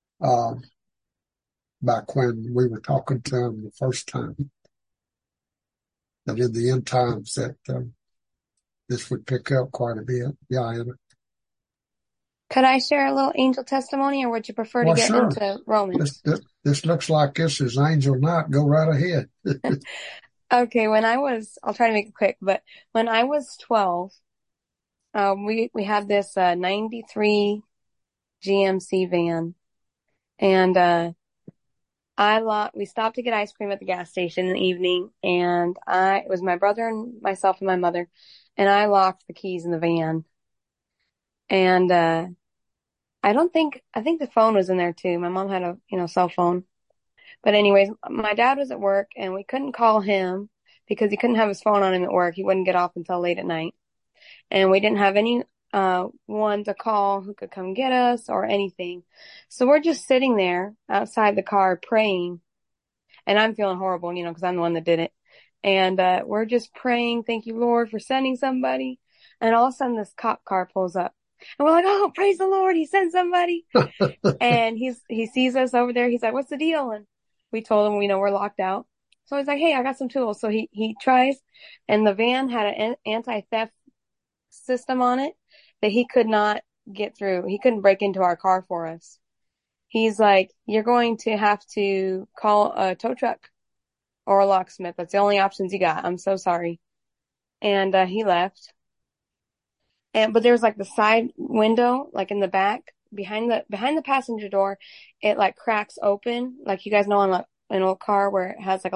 back when we were talking to them the first time. That in the end times that this would pick up quite a bit. Yeah, Anna. Could I share a little angel testimony, or would you prefer to get into Romans? This looks like this is angel night. Go right ahead. Okay, I'll try to make it quick, but when I was 12, we had this 93 GMC van, and we stopped to get ice cream at the gas station in the evening, and it was my brother and myself and my mother, and I locked the keys in the van. And I think the phone was in there too. My mom had a cell phone. But anyways, my dad was at work and we couldn't call him because he couldn't have his phone on him at work. He wouldn't get off until late at night. And we didn't have any one to call who could come get us or anything. So we're just sitting there outside the car praying. And I'm feeling horrible, because I'm the one that did it. And we're just praying, thank you, Lord, for sending somebody. And all of a sudden this cop car pulls up and we're like, oh, praise the Lord. He sent somebody. And he sees us over there. He's like, what's the deal? And we told him, we're locked out. So he's like, hey, I got some tools. So he tries, and the van had an anti-theft system on it that he could not get through. He couldn't break into our car for us. He's like, you're going to have to call a tow truck or a locksmith. That's the only options you got. I'm so sorry. And he left. But there's like the side window, like in the back, behind the passenger door, it like cracks open. Like you guys know on an old car where it has like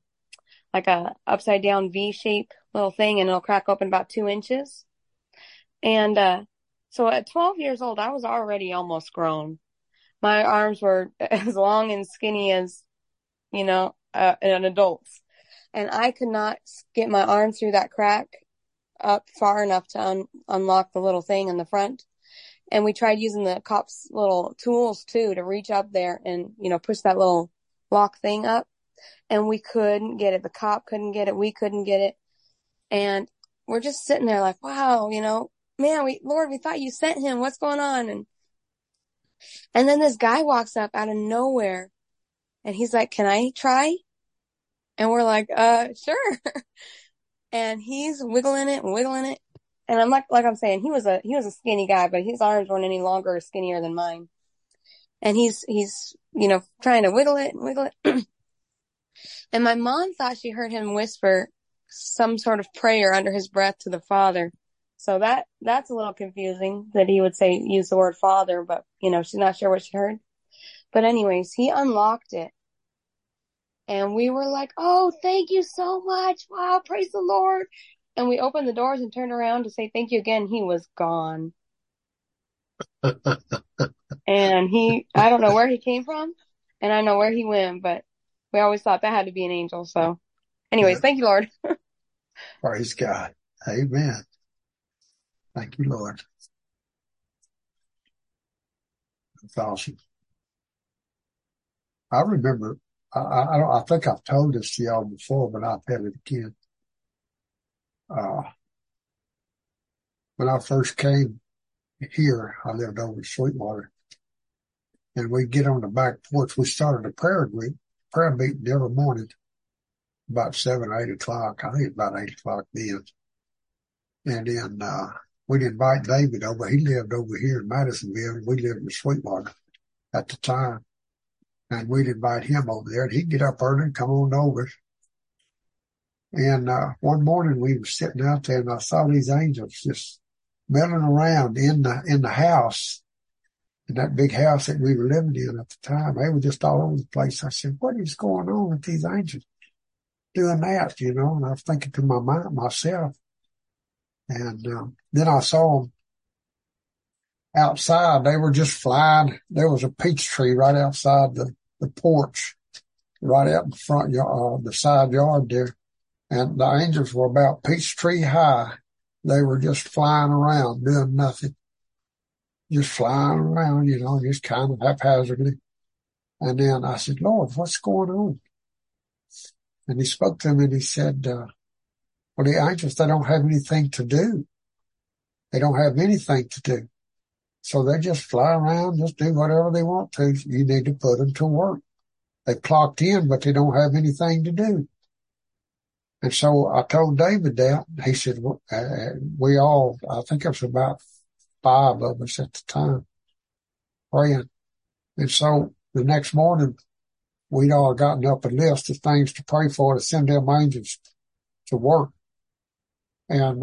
a upside down V shape little thing, and it'll crack open about 2 inches. And, so at 12 years old, I was already almost grown. My arms were as long and skinny as, an adult's. And I could not get my arm through that crack up far enough to unlock the little thing in the front. And we tried using the cop's little tools too to reach up there and, push that little lock thing up. And we couldn't get it. The cop couldn't get it. We couldn't get it. And we're just sitting there like, wow, man, Lord, we thought you sent him. What's going on? And then this guy walks up out of nowhere and he's like, can I try? And we're like, sure. And he's wiggling it. And I'm like I'm saying, he was a skinny guy, but his arms weren't any longer or skinnier than mine. And he's, trying to wiggle it. And my mom thought she heard him whisper some sort of prayer under his breath to the Father. So that's a little confusing that he would use the word Father, but she's not sure what she heard. But anyways, he unlocked it. And we were like, oh, thank you so much. Wow, praise the Lord. And we opened the doors and turned around to say thank you again. He was gone. And I don't know where he came from, and I know where he went, but we always thought that had to be an angel. So anyways, Thank you, Lord. Praise God. Amen. Thank you, Lord. That's awesome. I remember, I think I've told this to y'all before, but I'll tell it again. When I first came here, I lived over in Sweetwater, and we'd get on the back porch. We started a prayer meeting every morning, about 7 or 8 o'clock. I think it's about 8 o'clock then. And then, we'd invite David over. He lived over here in Madisonville, and we lived in Sweetwater at the time. And we'd invite him over there, and he'd get up early and come on over. And one morning we were sitting out there, and I saw these angels just milling around in the house, in that big house that we were living in at the time. They were just all over the place. I said, what is going on with these angels doing that, And I was thinking to myself. And then I saw them outside. They were just flying. There was a peach tree right outside the porch, right out in the front yard, the side yard there. And the angels were about peach tree high. They were just flying around, doing nothing. Just flying around, just kind of haphazardly. And then I said, Lord, what's going on? And he spoke to me and he said, well, the angels, they don't have anything to do. They don't have anything to do. So they just fly around, just do whatever they want to. You need to put them to work. They clocked in, but they don't have anything to do. And so I told David that. He said, I think it was about 5 of us at the time praying. And so the next morning, we'd all gotten up a list of things to pray for to send them angels to work. And,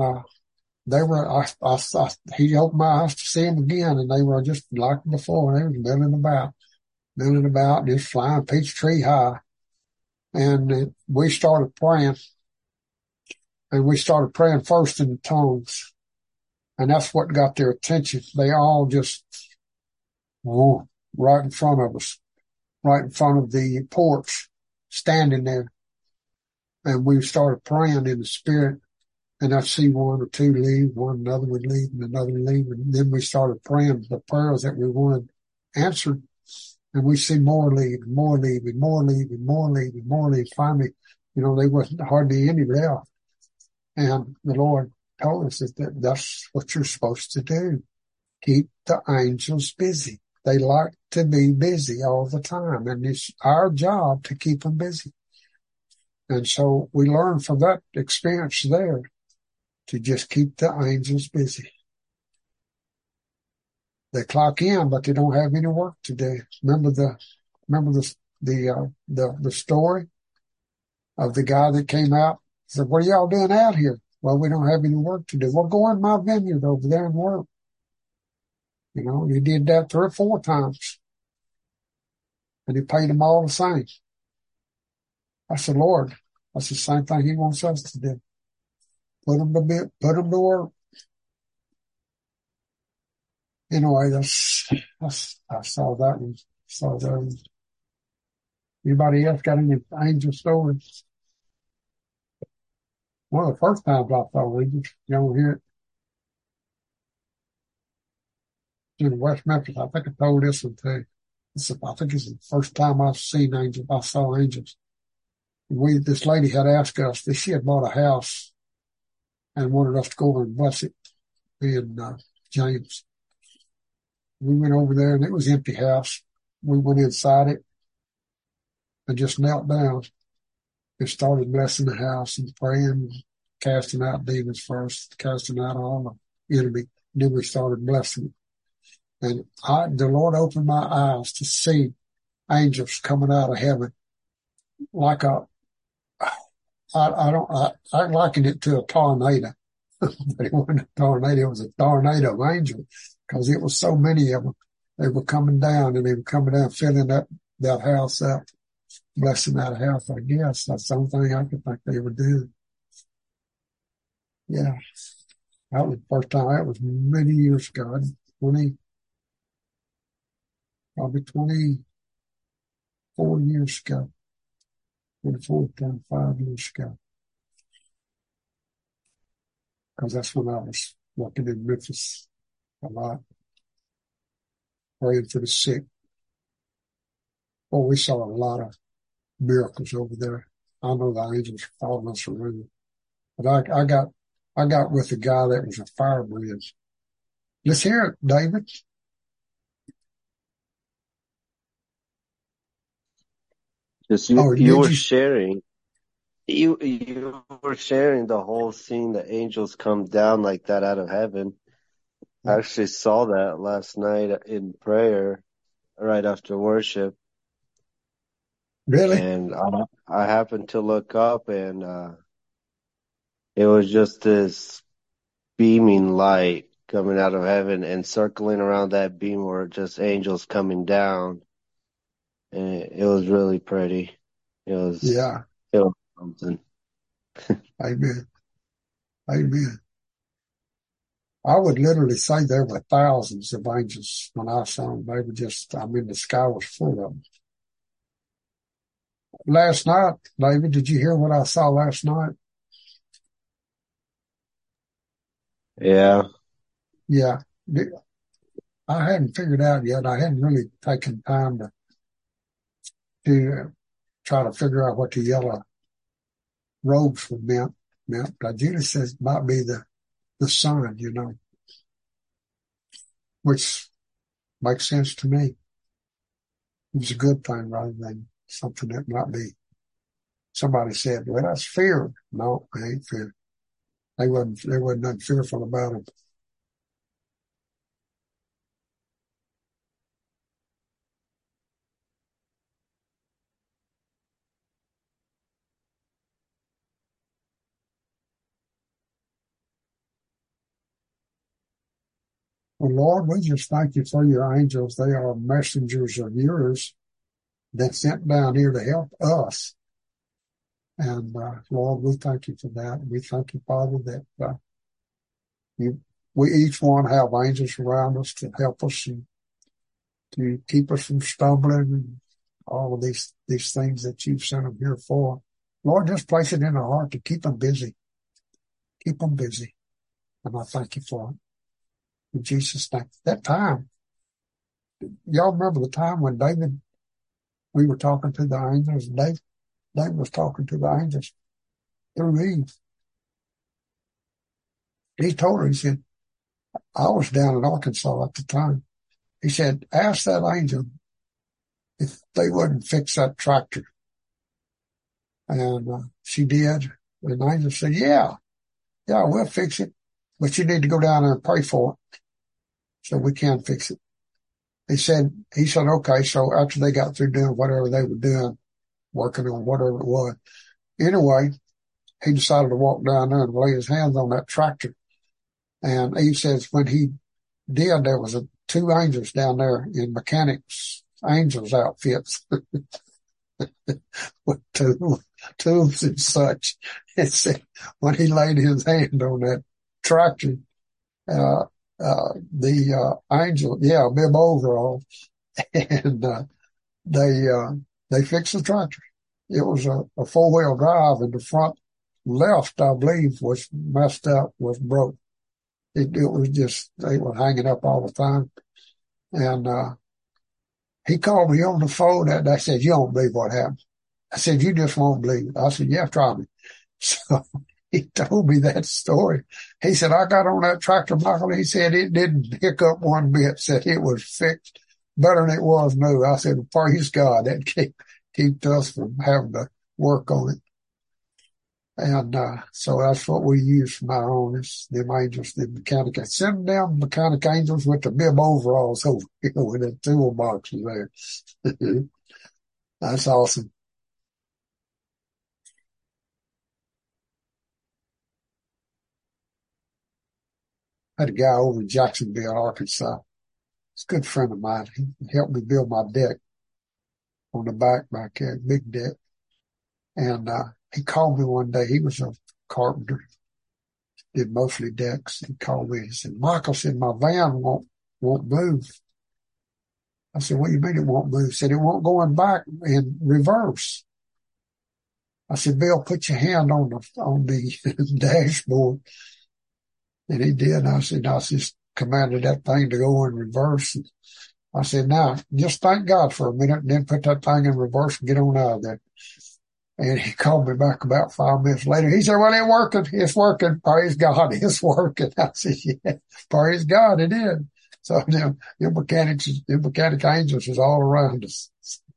he opened my eyes to see them again, and they were just like before. They were milling about, just flying peach tree high. And we started praying. And we started praying first in the tongues. And that's what got their attention. They all just, right in front of us, right in front of the porch, standing there. And we started praying in the Spirit. And I'd see 1 or 2 leave, another would leave, and another would leave. And then we started praying the prayers that we wanted answered. And we see more leave, more leaving, more leaving, more leaving, more leaving. Finally, there wasn't hardly any left. And the Lord told us that that's what you're supposed to do. Keep the angels busy. They like to be busy all the time, and it's our job to keep them busy. And so we learn from that experience there to just keep the angels busy. They clock in, but they don't have any work to do. Remember the story of the guy that came out? Said, "What are y'all doing out here?" "Well, we don't have any work to do." "Well, go in my vineyard over there and work." You know, he did that 3 or 4 times, and he paid them all the same. I said, "Lord, that's the same thing he wants us to do. Put them to work." Anyway, I saw that one. Saw that one. Anybody else got any angel stories? One of the first times I saw angels, you don't hear it in West Memphis. I think I told this one too. I think it's the first time I've seen angels. I saw angels. This lady had asked us that she had bought a house and wanted us to go over and bless it in James. We went over there and it was an empty house. We went inside it and just knelt down and started blessing the house and praying, casting out demons first, casting out all the enemy. Then we started blessing it. And the Lord opened my eyes to see angels coming out of heaven like I liken it to a tornado. But it wasn't a tornado, it was a tornado of angels, because it was so many of them. They were coming down, and they were coming down, filling that house up, blessing that house. I guess that's the only thing I could think they were doing. Yeah, that was the first time. That was many years ago, probably 24 years ago, 25 years ago. Because that's when I was working in Memphis a lot, praying for the sick. Oh, we saw a lot of miracles over there. I know the angels were following us around. But I got with a guy that was a firebrand. Let's hear it, David. Just you were sharing. You were sharing the whole scene. The angels come down like that out of heaven. I actually saw that last night in prayer, right after worship. Really? And I happened to look up, and it was just this beaming light coming out of heaven, and circling around that beam were just angels coming down. And it was really pretty. It was something. Amen. Amen. I would literally say there were thousands of angels when I saw them. They were the sky was full of them. Last night, David, did you hear what I saw last night? Yeah. Yeah. I hadn't figured out yet. I hadn't really taken time to try to figure out what the yellow robes meant. But Judah says it might be the sun, which makes sense to me. It's a good thing rather than something that might be. Somebody said, "Well, that's fear." No, I ain't fear. There wasn't nothing fearful about it. Well, Lord, we just thank you for your angels. They are messengers of yours that sent down here to help us. And Lord, we thank you for that. We thank you, Father, that we each one have angels around us to help us and to keep us from stumbling and all of these things that you've sent them here for. Lord, just place it in our heart to keep them busy. Keep them busy. And I thank you for it. In Jesus' name. That time, y'all remember the time when we were talking to the angels, and David was talking to the angels through Eve. He told her, he said, I was down in Arkansas at the time. He said, ask that angel if they wouldn't fix that tractor. And she did. And the angel said, yeah, we'll fix it. But you need to go down there and pray for it so we can fix it. He said, okay. So after they got through doing whatever they were doing, working on whatever it was, anyway, he decided to walk down there and lay his hands on that tractor. And he says when he did, there was two angels down there in mechanics, angels outfits with tools and such. And said when he laid his hand on that tractor, the angel, bib overall, and they fixed the tractor. It was a 4-wheel drive, and the front left, I believe, was messed up, was broke. It was just, they were hanging up all the time. And he called me on the phone and I said, you don't believe what happened. I said, you just won't believe. I said, yeah, try me. So he told me that story. He said, I got on that tractor, Michael. He said it didn't hiccup one bit, said it was fixed better than it was new. I said, praise God, that kept us from having to work on it. And so that's what we use from now on, is them angels, the mechanic. Send them mechanic angels with the bib overalls over here with the toolboxes there. That's awesome. I had a guy over in Jacksonville, Arkansas. He's a good friend of mine. He helped me build my deck on the back there, big deck. And he called me one day. He was a carpenter, did mostly decks. He called me and said, Michael, said, my van won't move. I said, what do you mean it won't move? He said, it won't going back in reverse. I said, Bill, put your hand on the dashboard. And he did. I said, I just commanded that thing to go in reverse. And I said, now, just thank God for a minute and then put that thing in reverse and get on out of there. And he called me back about 5 minutes later. He said, well, it's working. It's working. Praise God. It's working. I said, yeah, praise God. It is. So, the mechanic angels is all around us.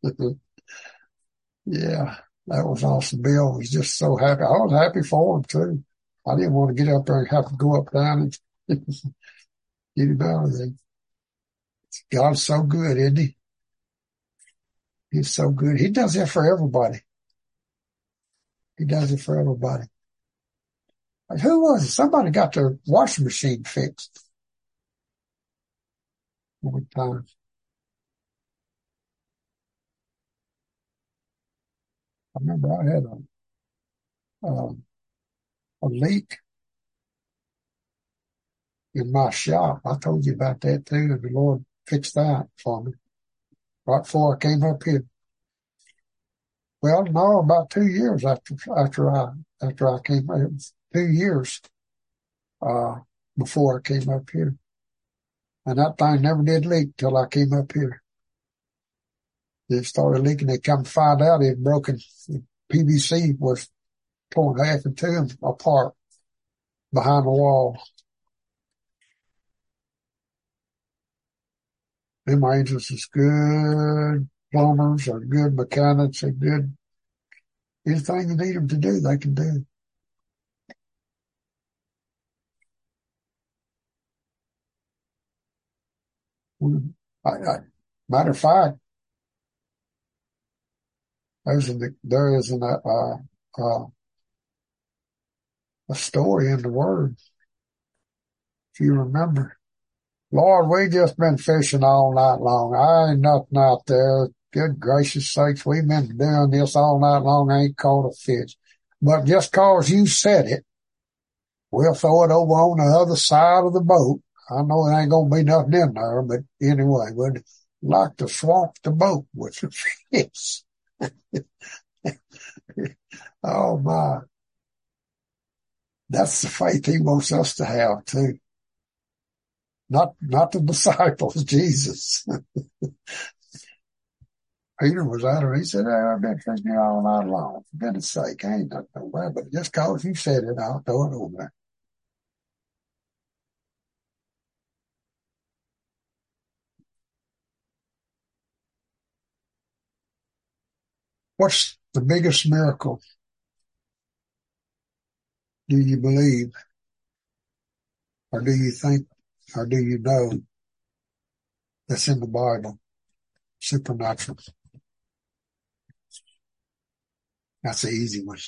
Yeah, that was awesome. Bill was just so happy. I was happy for him too. I didn't want to get up there and have to go up down and get him out of there. God's so good, isn't he? He's so good. He does that for everybody. He does it for everybody. Like, who was it? Somebody got their washing machine fixed one time. I remember I had a leak in my shop. I told you about that too, and the Lord fixed that for me right before I came up here. Well, no, about 2 years after I came, 2 years before I came up here, and that thing never did leak till I came up here. It started leaking. They come to find out it had broken. The PVC was torn half in two and apart behind the wall. Them angels is good plumbers or good mechanics or good anything you need them to do, they can do. Matter of fact, there is a story in the Word, if you remember. Lord, we just been fishing all night long. I ain't nothing out there. Good gracious sakes, we've been doing this all night long. I ain't caught a fish. But just cause you said it, we'll throw it over on the other side of the boat. I know it ain't gonna be nothing in there, but anyway, we'd like to swamp the boat with the fish. Oh my. That's the faith he wants us to have too. Not the disciples, Jesus. Peter was out there. He said, I've been fishing all night long. For goodness sake, I ain't nothing nowhere, but just cause you said it, I'll throw it over there. What's the biggest miracle do you believe, or do you think, or do you know that's in the Bible? Supernatural. That's the easy one.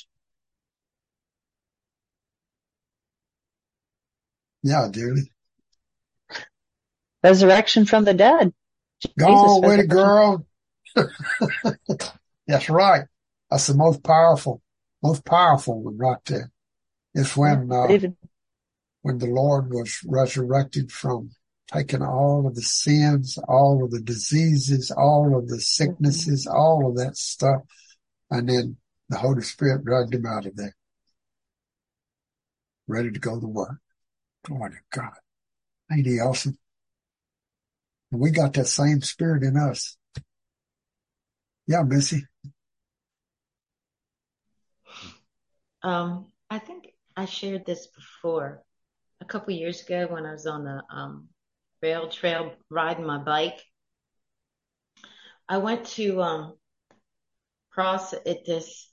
Yeah, Julie. Resurrection from the dead. Go on with it, girl. That's right. That's the most powerful one right there. It's when the Lord was resurrected from taking all of the sins, all of the diseases, all of the sicknesses, all of that stuff. And then the Holy Spirit dragged him out of there, ready to go to work. Glory to God. Ain't he awesome? And we got that same spirit in us. Yeah, Missy. I think I shared this before a couple years ago when I was on the rail trail riding my bike. I went to cross at this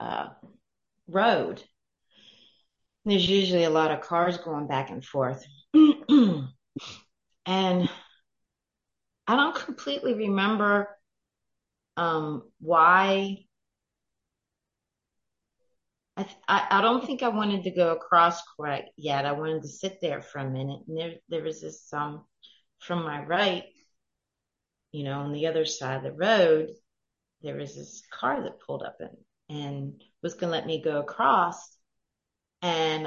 road. There's usually a lot of cars going back and forth. And I don't completely remember why. I don't think I wanted to go across quite yet. I wanted to sit there for a minute. And there was this, from my right, on the other side of the road, there was this car that pulled up and was going to let me go across. And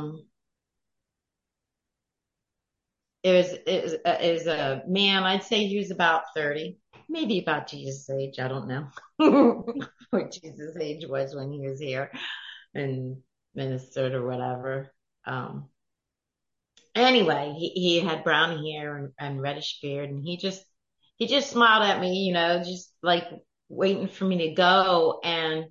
it was a man. I'd say he was about 30, maybe about Jesus' age. I don't know what Jesus' age was when he was here in Minnesota or whatever. Anyway, he had brown hair and reddish beard, and he just smiled at me, just like waiting for me to go. And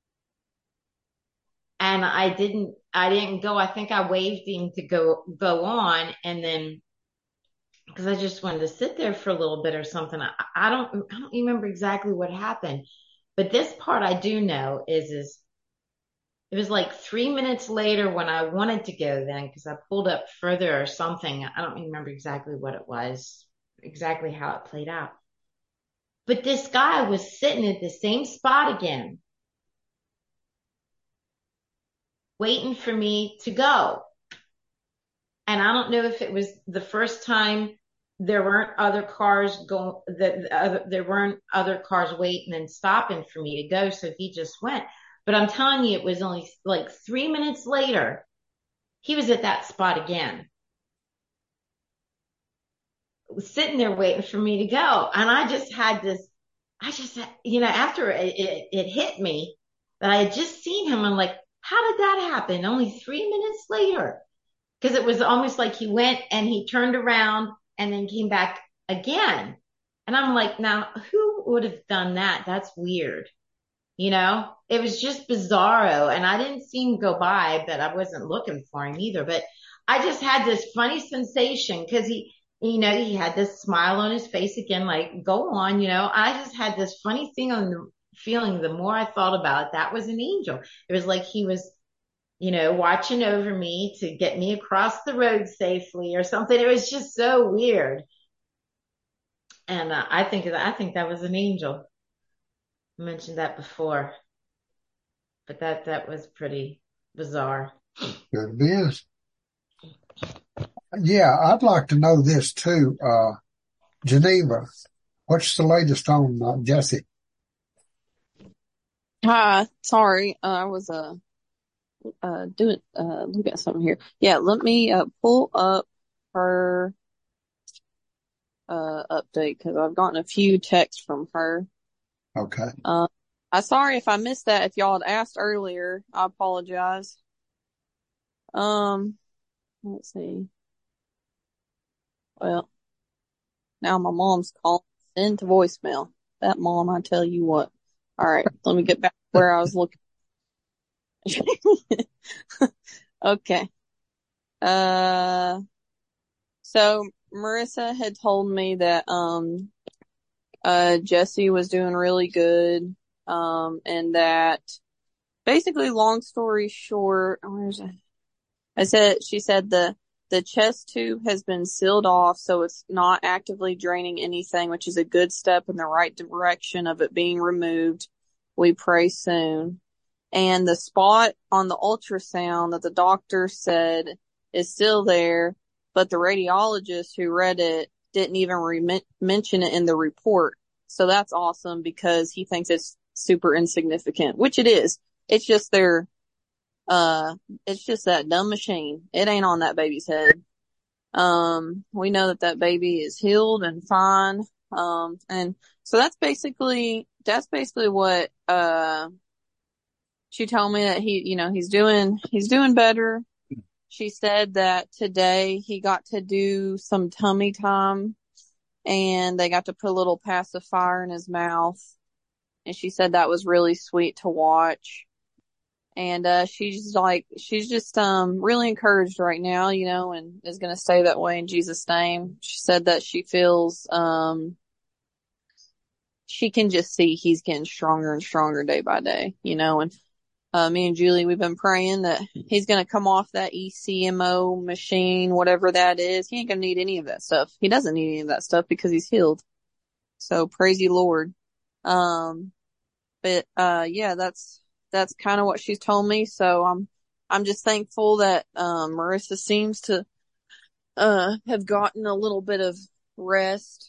I didn't go. I think I waved him to go on, and then because I just wanted to sit there for a little bit or something. I don't remember exactly what happened, but this part I do know is it was like 3 minutes later when I wanted to go then, because I pulled up further or something. I don't remember exactly what it was, exactly how it played out. But this guy was sitting at the same spot again, waiting for me to go. And I don't know if it was the first time there weren't other cars there weren't other cars waiting and stopping for me to go. So he just went. But I'm telling you, it was only like 3 minutes later, he was at that spot again, sitting there waiting for me to go. And I just had this, after it hit me that I had just seen him, I'm like, how did that happen? Only 3 minutes later. Because it was almost like he went and he turned around and then came back again. And I'm like, now who would have done that? That's weird. It was just bizarro, and I didn't see him go by, but I wasn't looking for him either. But I just had this funny sensation because he had this smile on his face again, like, go on, I just had this funny feeling the more I thought about it, that was an angel. It was like he was, watching over me to get me across the road safely or something. It was just so weird. And I think that was an angel. I mentioned that before, but that was pretty bizarre. Good biz. Yeah, I'd like to know this too. Geneva, what's the latest on Jesse? Hi, sorry, I was looking at something here. Yeah, let me pull up her update because I've gotten a few texts from her. Okay. I'm sorry if I missed that. If y'all had asked earlier, I apologize. Let's see. Well, now my mom's calling into voicemail. That mom, I tell you what. All right, let me get back to where I was looking. Okay. So Marissa had told me that Jesse was doing really good And that basically, long story short, she said the chest tube has been sealed off, so it's not actively draining anything, which is a good step in the right direction of it being removed. We pray soon. And the spot on the ultrasound that the doctor said is still there, but the radiologist who read it didn't even mention it in the report. So that's awesome because he thinks it's super insignificant, which it is. It's just it's just that dumb machine. It ain't on that baby's head. We know that baby is healed and fine. And so that's basically what, she told me that he's doing better. She said that today he got to do some tummy time and they got to put a little pacifier in his mouth. And she said that was really sweet to watch. And, she's just, really encouraged right now, and is going to stay that way in Jesus' name. She said that she feels, she can just see he's getting stronger and stronger day by day, and, me and Julie, we've been praying that he's going to come off that ECMO machine, whatever that is. He ain't going to need any of that stuff. He doesn't need any of that stuff because he's healed. So praise you, Lord. Yeah, that's kind of what she's told me. So I'm just thankful that, Marissa seems to, have gotten a little bit of rest.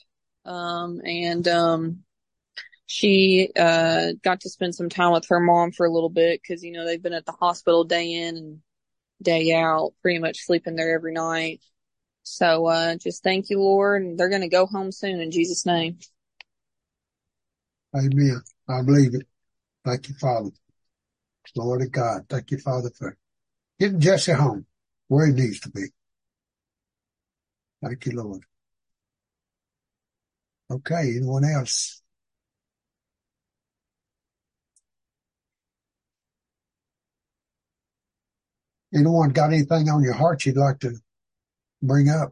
She, got to spend some time with her mom for a little bit because, they've been at the hospital day in and day out, pretty much sleeping there every night. So, just thank you, Lord. And they're going to go home soon in Jesus' name. Amen. I believe it. Thank you, Father. Lord of God. Thank you, Father, for getting Jesse home where he needs to be. Thank you, Lord. Okay. Anyone else? Anyone got anything on your heart you'd like to bring up?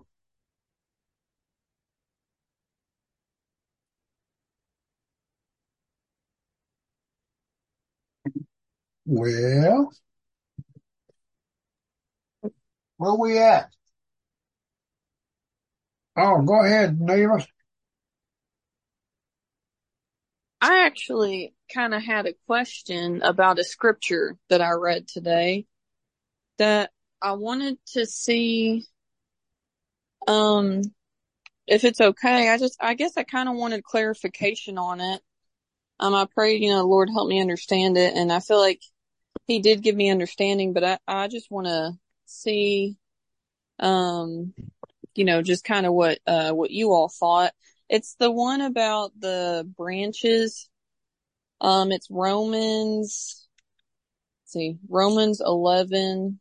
Well, where we at? Oh, go ahead, Neela. I actually kind of had a question about a scripture that I read today that I wanted to see, if it's okay. I guess I kind of wanted clarification on it. I prayed, Lord, help me understand it. And I feel like he did give me understanding, but I just want to see, just kind of what you all thought. It's the one about the branches. It's Romans 11,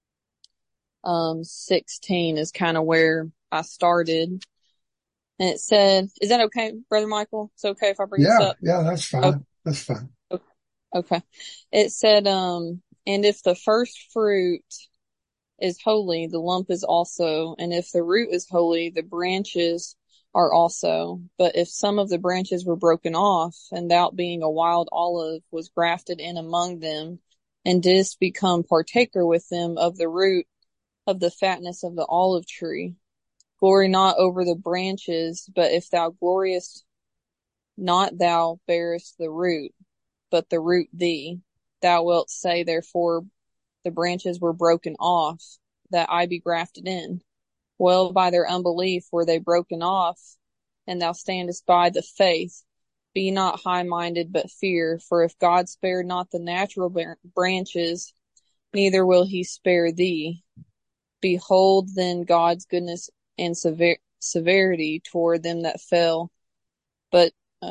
16 is kind of where I started. And it said, is that okay, Brother Michael? It's okay if I bring this up? Yeah, that's fine. Okay. That's fine. Okay. It said, and if the first fruit is holy, the lump is also, and if the root is holy, the branches are also. But if some of the branches were broken off, and thou being a wild olive was grafted in among them, and didst become partaker with them of the root of the fatness of the olive tree, glory not over the branches, but if thou gloriest not, thou bearest the root, but the root thee. Thou wilt say, therefore, the branches were broken off, that I be grafted in. Well, by their unbelief were they broken off, and thou standest by the faith. Be not high-minded, but fear, for if God spared not the natural branches, neither will he spare thee. Behold then God's goodness and severity toward them that fell, but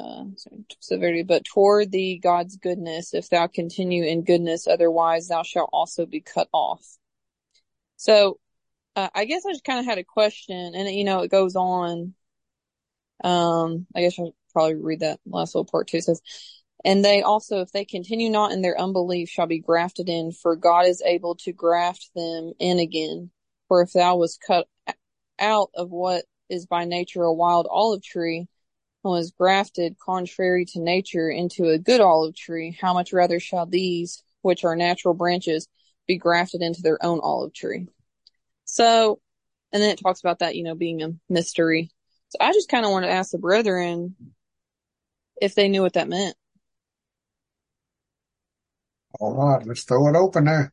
toward thee God's goodness, if thou continue in goodness, otherwise thou shalt also be cut off. So, I guess I just kind of had a question, and it goes on. I guess I'll probably read that last little part too. It says, and they also, if they continue not in their unbelief, shall be grafted in, for God is able to graft them in again. For if thou was cut out of what is by nature a wild olive tree, was grafted contrary to nature into a good olive tree, how much rather shall these, which are natural branches, be grafted into their own olive tree? So, and then it talks about that, being a mystery. So I just kind of want to ask the brethren if they knew what that meant. All right, let's throw it open there.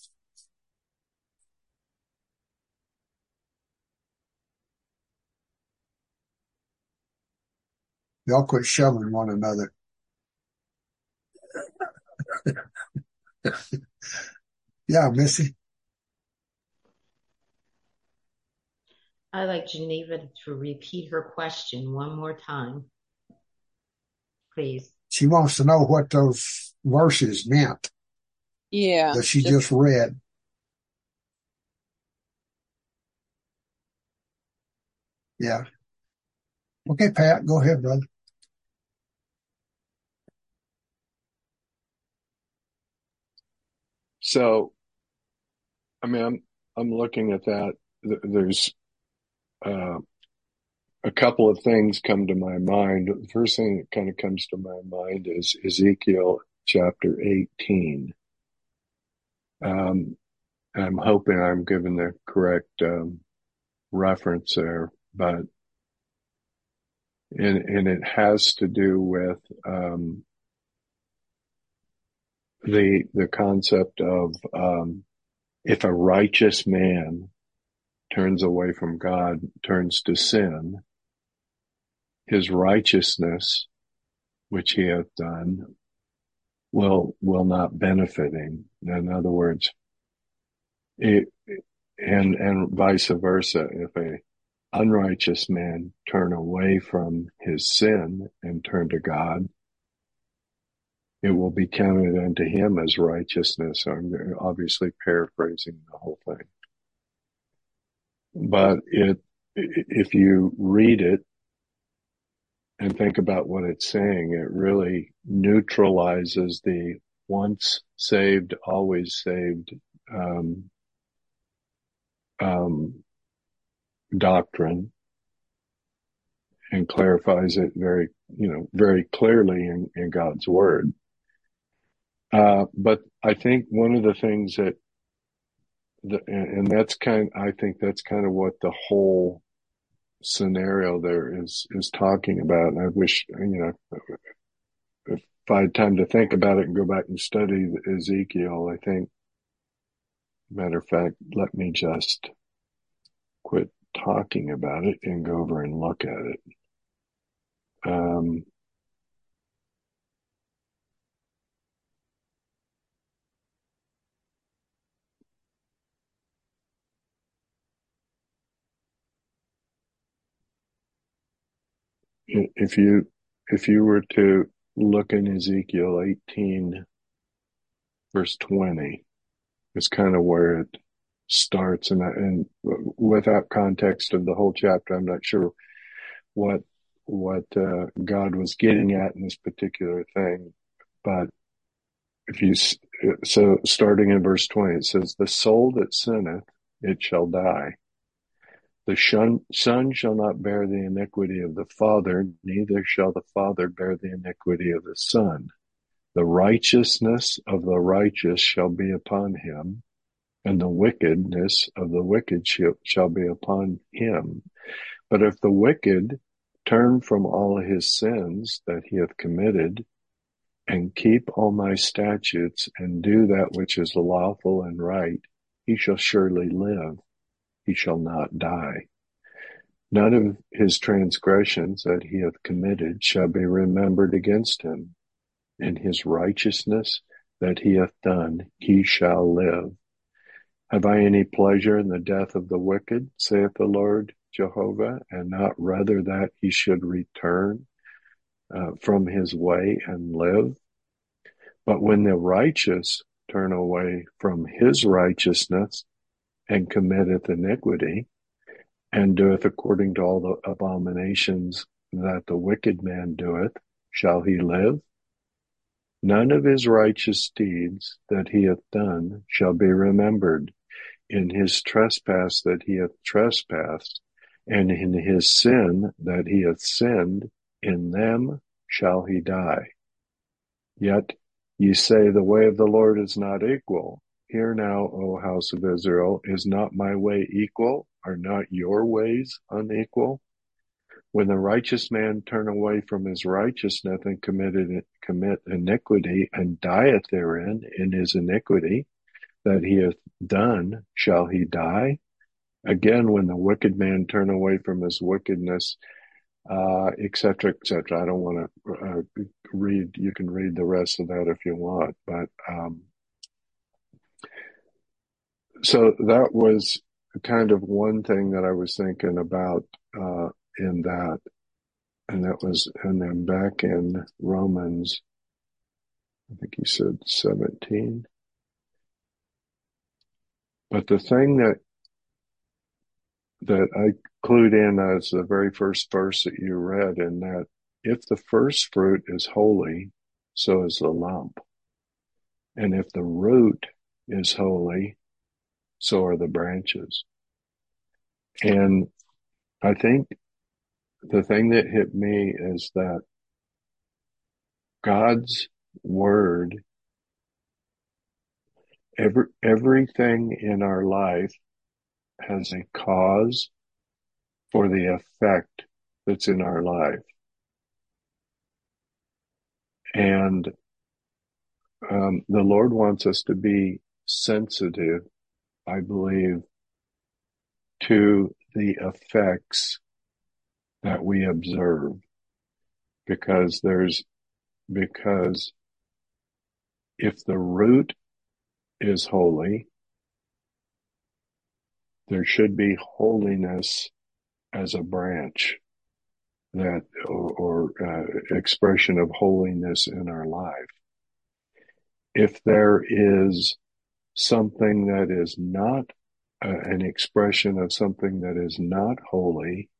Y'all quit shoving one another. Yeah, Missy. I'd like Geneva to repeat her question one more time, please. She wants to know what those verses meant. Yeah. That she just read. Yeah. Okay, Pat, go ahead, brother. So, I mean, I'm looking at that. There's a couple of things come to my mind. The first thing that kind of comes to my mind is Ezekiel chapter 18. I'm hoping I'm giving the correct reference there, but and it has to do with the concept of if a righteous man turns away from God, turns to sin, his righteousness, which he hath done, will not benefit him. In other words, and vice versa. If a unrighteous man turn away from his sin and turn to God, it will be counted unto him as righteousness. I'm obviously paraphrasing the whole thing. But if you read it and think about what it's saying, it really neutralizes the once saved, always saved doctrine and clarifies it very clearly in God's word. But I think one of the things that, I think that's kind of what the whole scenario there is talking about. And I wish, if I had time to think about it and go back and study Ezekiel, I think, matter of fact, let me just quit talking about it and go over and look at it. If you were to look in Ezekiel 18, verse 20, it's kind of where it starts, and without context of the whole chapter, I'm not sure what God was getting at in this particular thing. But so starting in verse 20, it says, "The soul that sinneth, it shall die. The son shall not bear the iniquity of the father, neither shall the father bear the iniquity of the son. The righteousness of the righteous shall be upon him, and the wickedness of the wicked shall be upon him. But if the wicked turn from all his sins that he hath committed, and keep all my statutes, and do that which is lawful and right, he shall surely live, he shall not die. None of his transgressions that he hath committed shall be remembered against him. In his righteousness that he hath done, he shall live. Have I any pleasure in the death of the wicked, saith the Lord Jehovah, and not rather that he should return from his way and live? But when the righteous turn away from his righteousness and committeth iniquity, and doeth according to all the abominations that the wicked man doeth, shall he live? None of his righteous deeds that he hath done shall be remembered. In his trespass that he hath trespassed, and in his sin that he hath sinned, in them shall he die. Yet ye say, the way of the Lord is not equal. Hear now, O house of Israel, is not my way equal? Are not your ways unequal? When the righteous man turn away from his righteousness and commit iniquity, and dieth therein in his iniquity that he hath done, shall he die? Again, when the wicked man turn away from his wickedness, etc., etc. I don't want to read. You can read the rest of that if you want. But so that was kind of one thing that I was thinking about in that, and then back in Romans, I think he said 17. But the thing that I clued in as the very first verse that you read, in that if the first fruit is holy, so is the lump. And if the root is holy, so are the branches. And I think the thing that hit me is that God's word, everything in our life has a cause for the effect that's in our life. And the Lord wants us to be sensitive, I believe, to the effects that we observe, because if the root is holy, there should be holiness as a branch, that or expression of holiness in our life. If there is something that is not an expression of something that is not holy,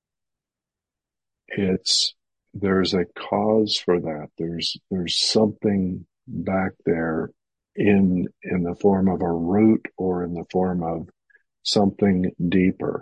there's a cause for that. There's something back there in the form of a root or in the form of something deeper.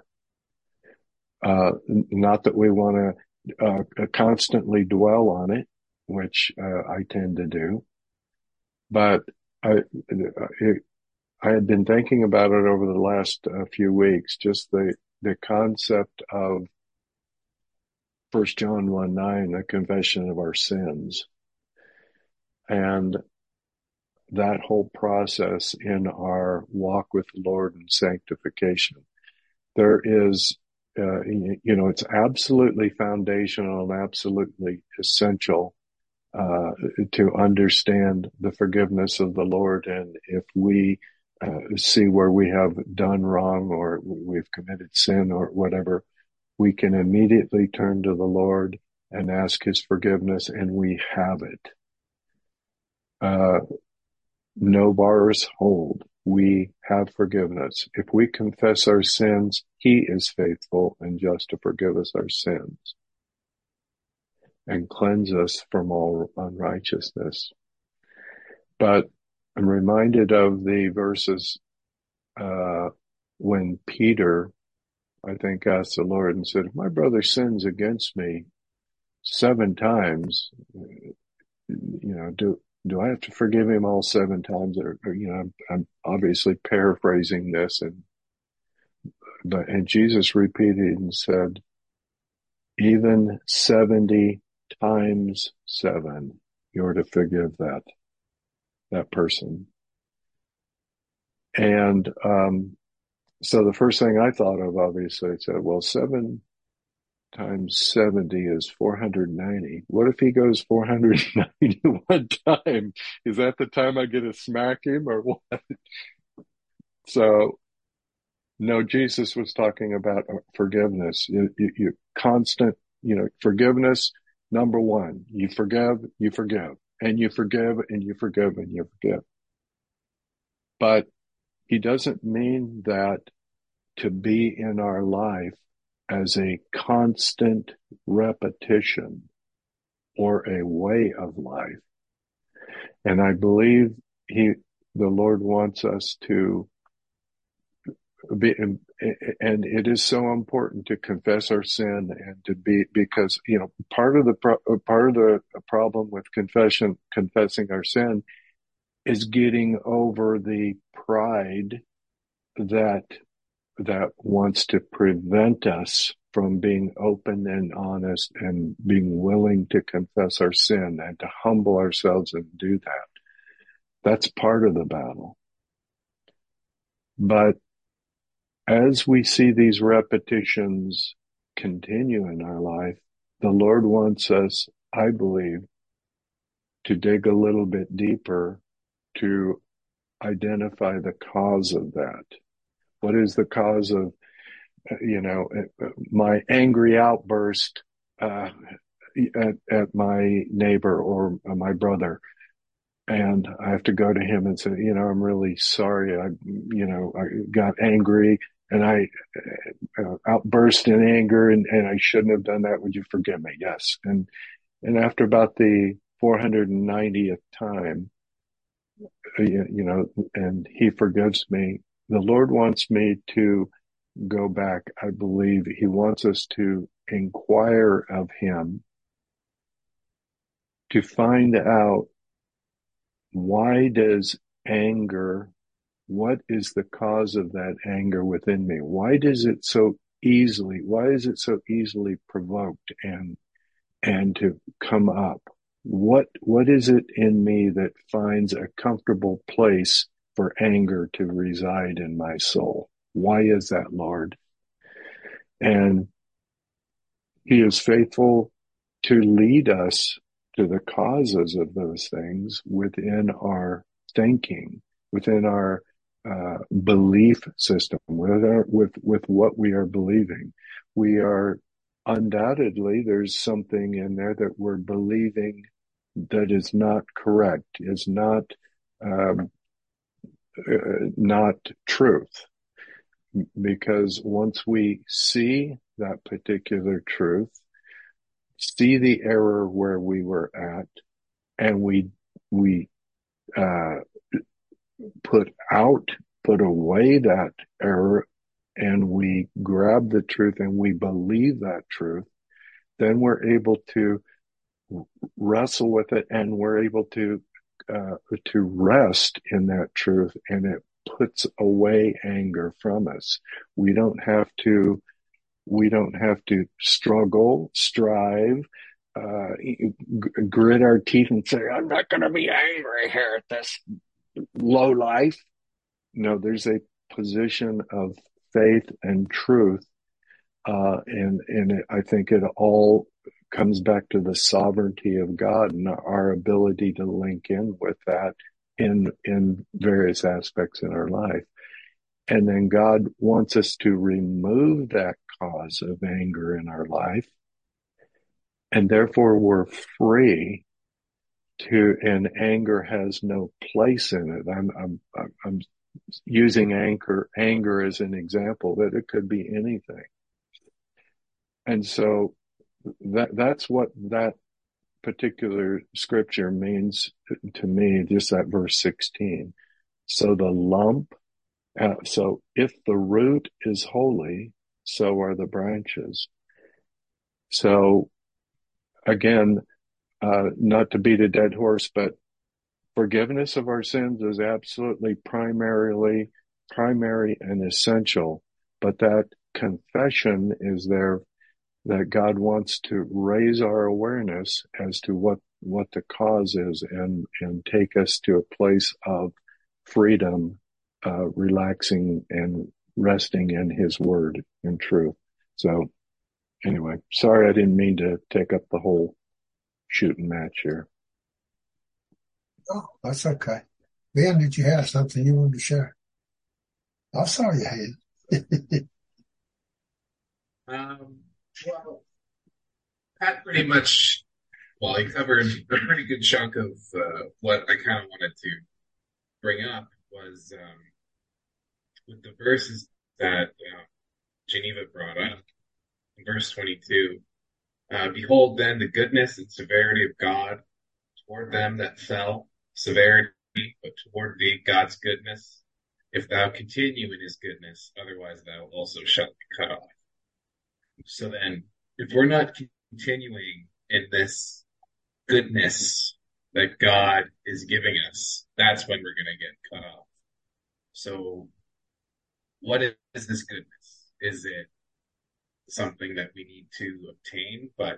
Not that we want to constantly dwell on it, which I tend to do, but I had been thinking about it over the last few weeks, just the concept of 1 John 1:9, the confession of our sins, and that whole process in our walk with the Lord and sanctification. There is, it's absolutely foundational and absolutely essential to understand the forgiveness of the Lord. And if we see where we have done wrong or we've committed sin or whatever, we can immediately turn to the Lord and ask his forgiveness, and we have it. No bars hold. We have forgiveness. If we confess our sins, he is faithful and just to forgive us our sins and cleanse us from all unrighteousness. But I'm reminded of the verses when Peter, I think, asked the Lord and said, if my brother sins against me 7 times, do I have to forgive him all 7 times? Or I'm obviously paraphrasing this, and Jesus repeated and said, even 70 times 7, you're to forgive that person. And so the first thing I thought of, obviously, I said, well, 7 times 70 is 490. What if he goes 491 time? Is that the time I get to smack him or what? So, no, Jesus was talking about forgiveness. You constant, forgiveness. Number 1, you forgive, and you forgive, and you forgive, and you forgive. But he doesn't mean that to be in our life as a constant repetition or a way of life. And I believe the Lord wants us to and it is so important to confess our sin and to be, because, part of the problem with confessing our sin is getting over the pride that wants to prevent us from being open and honest and being willing to confess our sin and to humble ourselves and do that. That's part of the battle. But as we see these repetitions continue in our life, the Lord wants us, I believe, to dig a little bit deeper to identify the cause of that. What is the cause of, my angry outburst at my neighbor or my brother? And I have to go to him and say, I'm really sorry. I got angry and I outburst in anger and I shouldn't have done that. Would you forgive me? Yes. And after about the 490th time, and he forgives me, the Lord wants me to go back. I believe he wants us to inquire of him to find out, why does anger, what is the cause of that anger within me? Why is it so easily provoked and to come up? What is it in me that finds a comfortable place for anger to reside in my soul? Why is that, Lord? And he is faithful to lead us to the causes of those things within our thinking, within our belief system, with what we are believing. We are undoubtedly, there's something in there that we're believing that is not correct, is not truth. Because once we see that particular truth, see the error where we were at, and we put away that error, and we grab the truth and we believe that truth, then we're able to wrestle with it, and we're able to rest in that truth, and it puts away anger from us. We don't have to struggle, strive, grit our teeth and say, I'm not going to be angry here at this low life. No, there's a position of faith and truth. And I think it all comes back to the sovereignty of God and our ability to link in with that in various aspects in our life. And then God wants us to remove that cause of anger in our life. And therefore we're free and anger has no place in it. I'm using anger as an example, that it could be anything. And so that's what that particular scripture means to me, just that verse 16. So the lump, so if the root is holy, so are the branches. So again, not to beat a dead horse, but forgiveness of our sins is absolutely primary and essential. But that confession is there, that God wants to raise our awareness as to what the cause is, and take us to a place of freedom, relaxing and resting in his word and truth. So anyway, sorry, I didn't mean to take up the whole shooting match here. Oh, that's okay. Ben, did you have something you wanted to share? I saw your hand. Well, Pat pretty much, he covered a pretty good chunk of what I kind of wanted to bring up, was with the verses that Geneva brought up. In verse 22, behold then the goodness and severity of God toward them that fell, severity, but toward thee God's goodness, if thou continue in his goodness, otherwise thou also shalt be cut off. So then, if we're not continuing in this goodness that God is giving us, that's when we're going to get cut off. So what is this goodness? Is it something that we need to obtain? But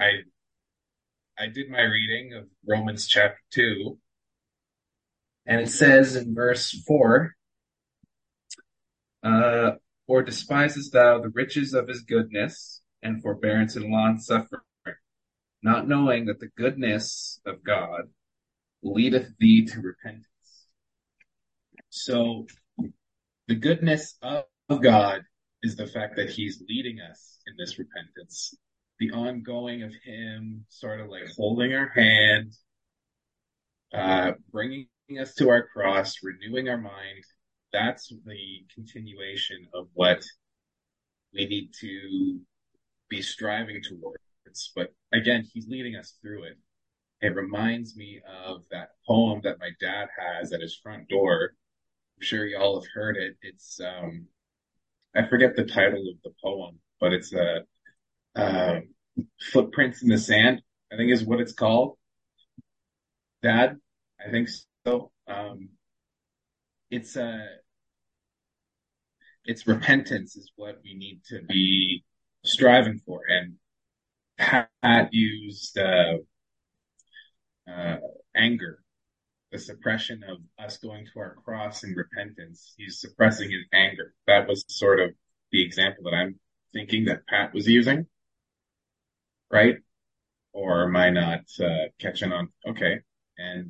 I did my reading of Romans chapter 2, and it says in verse 4, or despisest thou the riches of his goodness and forbearance and long suffering, not knowing that the goodness of God leadeth thee to repentance. So the goodness of God is the fact that he's leading us in this repentance. The ongoing of him sort of like holding our hand, bringing us to our cross, renewing our mind. That's the continuation of what we need to be striving towards. But again, he's leading us through it. It reminds me of that poem that my dad has at his front door. I'm sure y'all have heard it. It's, I forget the title of the poem, but it's Footprints in the Sand, I think is what it's called. Dad, I think so. It's repentance is what we need to be striving for. And Pat used anger, the suppression of us going to our cross in repentance. He's suppressing his anger. That was sort of the example that I'm thinking that Pat was using, right? Or am I not catching on? Okay. And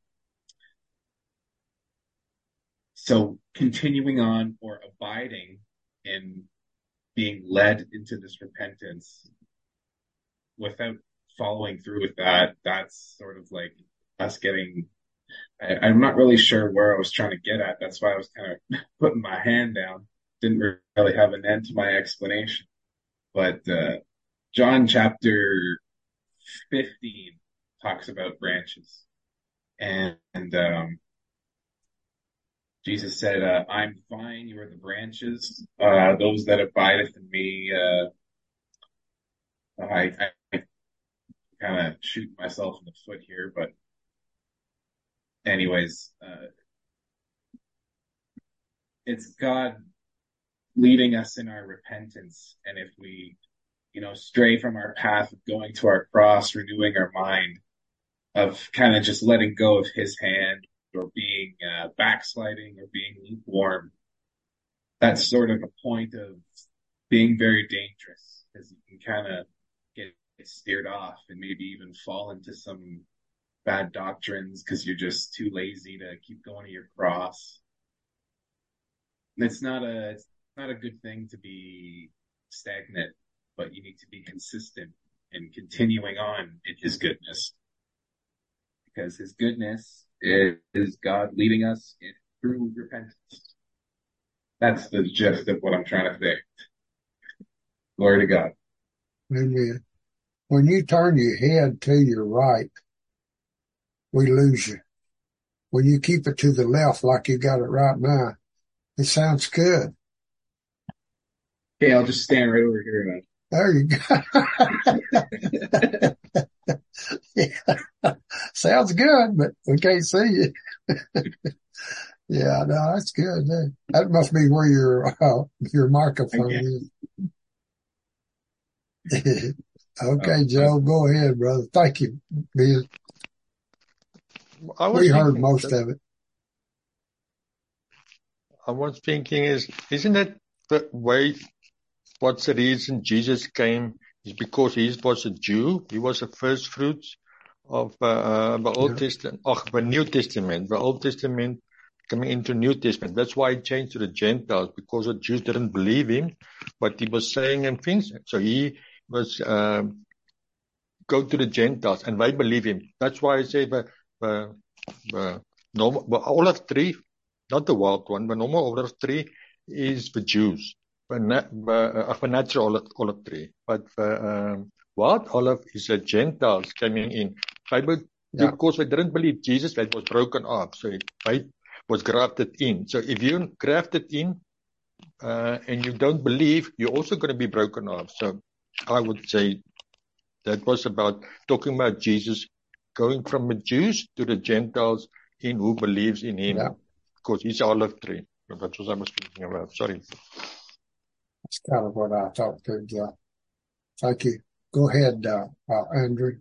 so continuing on or abiding in being led into this repentance without following through with that, that's sort of like us getting, I'm not really sure where I was trying to get at. That's why I was kind of putting my hand down. Didn't really have an end to my explanation. But John chapter 15 talks about branches. And Jesus said, I'm vine, you are the branches. Those that abideth in me, I kind of shoot myself in the foot here, but anyways, it's God leading us in our repentance. And if we, stray from our path of going to our cross, renewing our mind, of kind of just letting go of his hand or being backsliding or being lukewarm, that's sort of a point of being very dangerous, because you can kind of get steered off and maybe even fall into some bad doctrines because you're just too lazy to keep going to your cross. And it's not a good thing to be stagnant, but you need to be consistent in continuing on in his goodness, because his goodness is God leading us through repentance. That's the gist of what I'm trying to say. Glory to God. Amen. When you turn your head to your right, we lose you. When you keep it to the left like you got it right now, it sounds good. Okay, I'll just stand right over here then. There you go. Yeah. Sounds good, but we can't see you. Yeah, no, that's good. That must be where your microphone is. Okay, Joe, go ahead, brother. Thank you, Bill. We heard most of it. I was thinking isn't it the way, what's the reason Jesus came is because he was a Jew. He was the first fruits of the Old Testament, the New Testament, the Old Testament coming into New Testament. That's why he changed to the Gentiles, because the Jews didn't believe him, but he was saying them things. So he was go to the Gentiles, and they believe him. That's why I say the olive tree, not the wild one, the normal olive tree is the Jews. The natural olive tree. But the wild olive is the Gentiles coming in. Because they didn't believe Jesus, that was broken off. So was grafted in. So if you're grafted in, and you don't believe, you're also going to be broken off. So I would say that was about talking about Jesus going from the Jews to the Gentiles in who believes in him. Yeah. Because he's olive tree. That's what I was thinking about. Sorry. That's kind of what I thought too, John. Thank you. Go ahead, Andrew.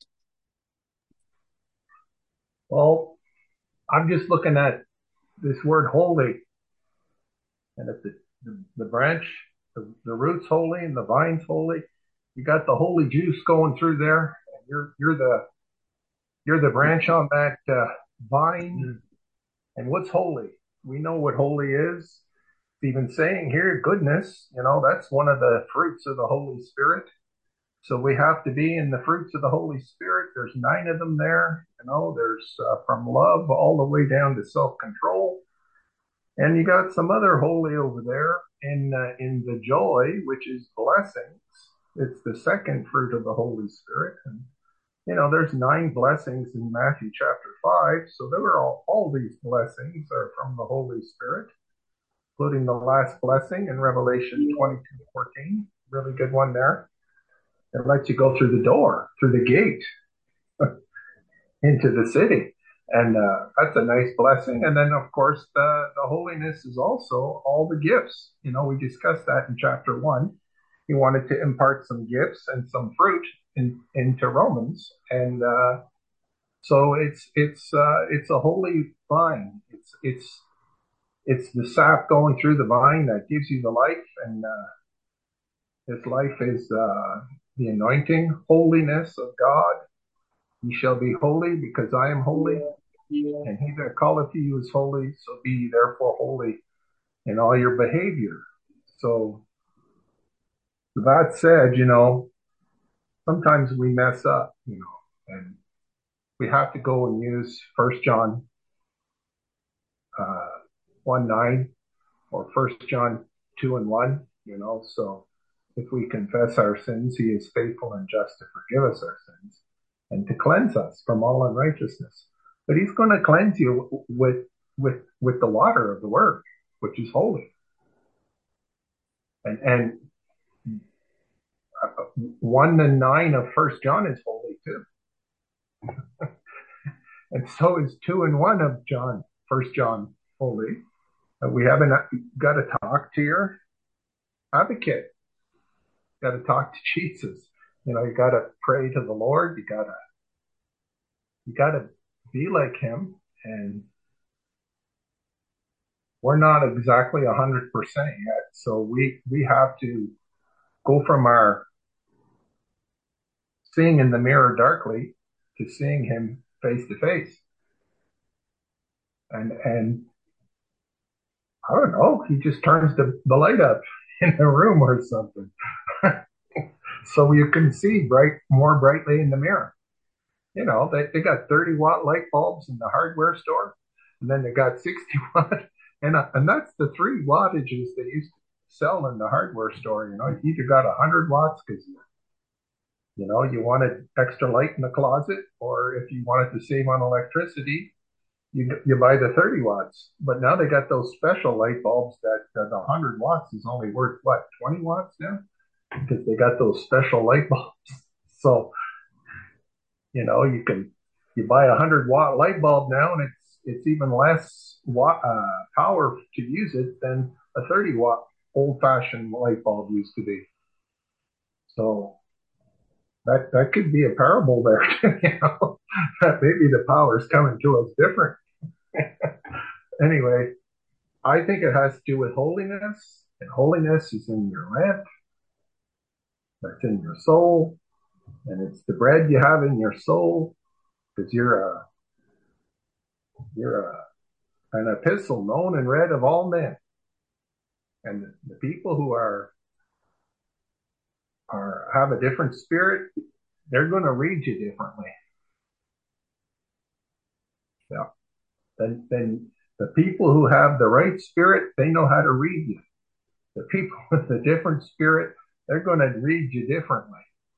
Well, I'm just looking at this word holy. And if the branch, the root's holy and the vine's holy, you got the holy juice going through there. And you're the branch on that vine. And what's holy? We know what holy is. It's even saying here, goodness, that's one of the fruits of the Holy Spirit. So we have to be in the fruits of the Holy Spirit. There's 9 of them there. There's from love all the way down to self-control. And you got some other holy over there in the joy, which is blessings. It's the second fruit of the Holy Spirit. And, there's 9 blessings in Matthew chapter 5. So there are all these blessings are from the Holy Spirit, including the last blessing in Revelation 22:14. Really good one there. It lets you go through the door, through the gate into the city. And that's a nice blessing. And then, of course, the holiness is also all the gifts. We discussed that in chapter 1. He wanted to impart some gifts and some fruit into Romans. And so it's a holy vine. It's the sap going through the vine that gives you the life. And this life is the anointing, holiness of God. Ye shall be holy because I am holy. And he that calleth you is holy, so be ye therefore holy in all your behavior. So that said, sometimes we mess up, and we have to go and use 1 John 1:9 or 1 John 2:1, so if we confess our sins, he is faithful and just to forgive us our sins and to cleanse us from all unrighteousness. But he's going to cleanse you with the water of the word, which is holy. And 1:9 of 1 John is holy too. And so is 2:1 of 1 John holy. We haven't got to talk to your advocate. Got to talk to Jesus. You got to pray to the Lord. You got to be like him. And we're not exactly 100% yet. So we have to go from our seeing in the mirror darkly to seeing him face to face. And I don't know, he just turns the light up in the room or something. So you can see more brightly in the mirror. They got 30-watt light bulbs in the hardware store, and then they got 60-watt, and that's the 3 wattages they used to sell in the hardware store. You either got 100 watts because you wanted extra light in the closet, or if you wanted to save on electricity, you buy the 30 watts. But now they got those special light bulbs that the 100 watts is only worth, 20 watts now? Because they got those special light bulbs. So, you buy a 100-watt light bulb now, and it's even less power to use it than a 30-watt old-fashioned light bulb used to be. So that could be a parable there, that maybe the power's coming to us different. Anyway, I think it has to do with holiness, and holiness is in your lamp. That's in your soul, and it's the bread you have in your soul, because you're an epistle known and read of all men. And the people who have a different spirit, they're going to read you differently. Yeah. Then the people who have the right spirit, they know how to read you. The people with a different spirit, they're going to read you differently.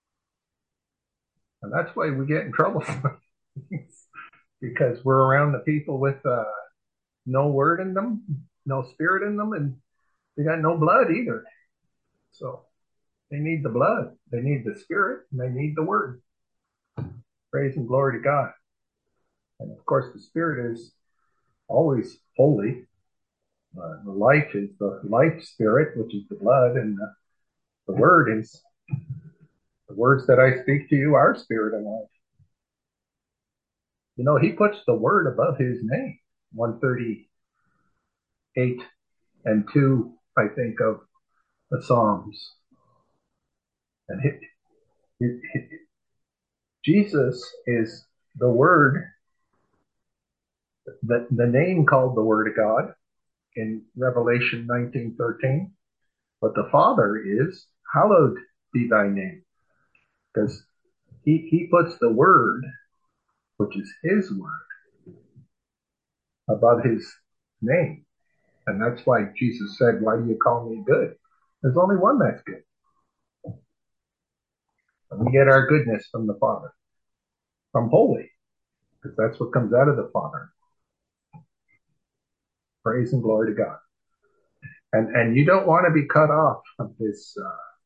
And that's why we get in trouble because we're around the people with no word in them, no spirit in them, and they got no blood either. So they need the blood, they need the spirit, and they need the word. Praise and glory to God. And of course, the spirit is always holy. The life is the life spirit, which is the blood, and the word is the words that I speak to you are spirit and life. You know, he puts the word above his name. 138 and 2, I think, of the Psalms. And Jesus is the word, the name called the Word of God in Revelation 19:13. But the Father is, hallowed be thy name. Because he puts the word, which is his word, above his name. And that's why Jesus said, why do you call me good? There's only one that's good. And we get our goodness from the Father, from holy, because that's what comes out of the Father. Praise and glory to God. And you don't want to be cut off of this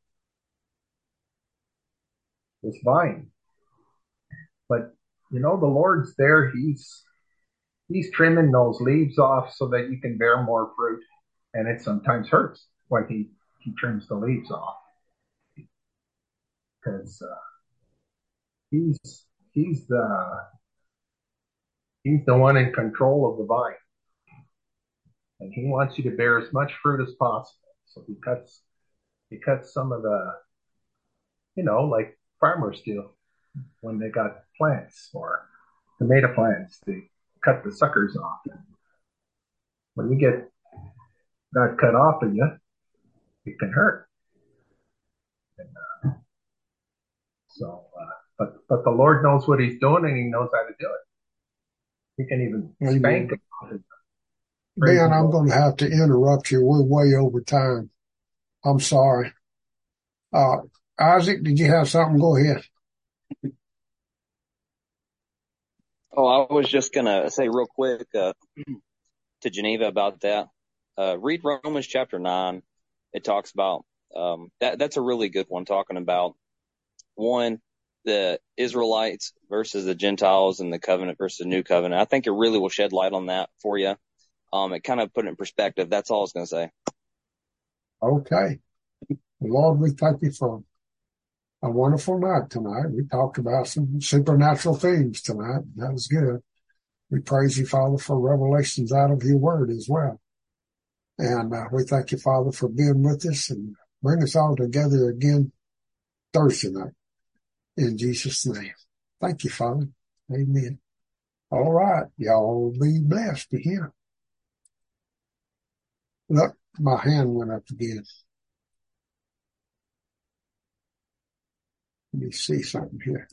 vine. But, you know, the Lord's there. He's trimming those leaves off so that you can bear more fruit. And it sometimes hurts when he trims the leaves off. Because he's the one in control of the vine. And he wants you to bear as much fruit as possible. So he cuts some of the, you know, like farmers do when they got plants or tomato plants, they cut the suckers off. When you get that cut off of you, it can hurt. And, but the Lord knows what he's doing, and he knows how to do it. He can even spank it. Ben, I'm going to have to interrupt you. We're way over time. I'm sorry. Isaac, did you have something? Go ahead. Oh, I was just going to say real quick to Geneva about that. Read Romans chapter 9. It talks about that's a really good one, talking about one, the Israelites versus the Gentiles and the covenant versus the new covenant. I think it really will shed light on that for you. It kind of put it in perspective. That's all I was going to say. Okay. Lord, we thank you for a wonderful night tonight. We talked about some supernatural things tonight. That was good. We praise you, Father, for revelations out of your word as well. And we thank you, Father, for being with us and bring us all together again Thursday night. In Jesus' name. Thank you, Father. Amen. All right. Y'all be blessed to hear. Look, my hand went up again. Let me see something here.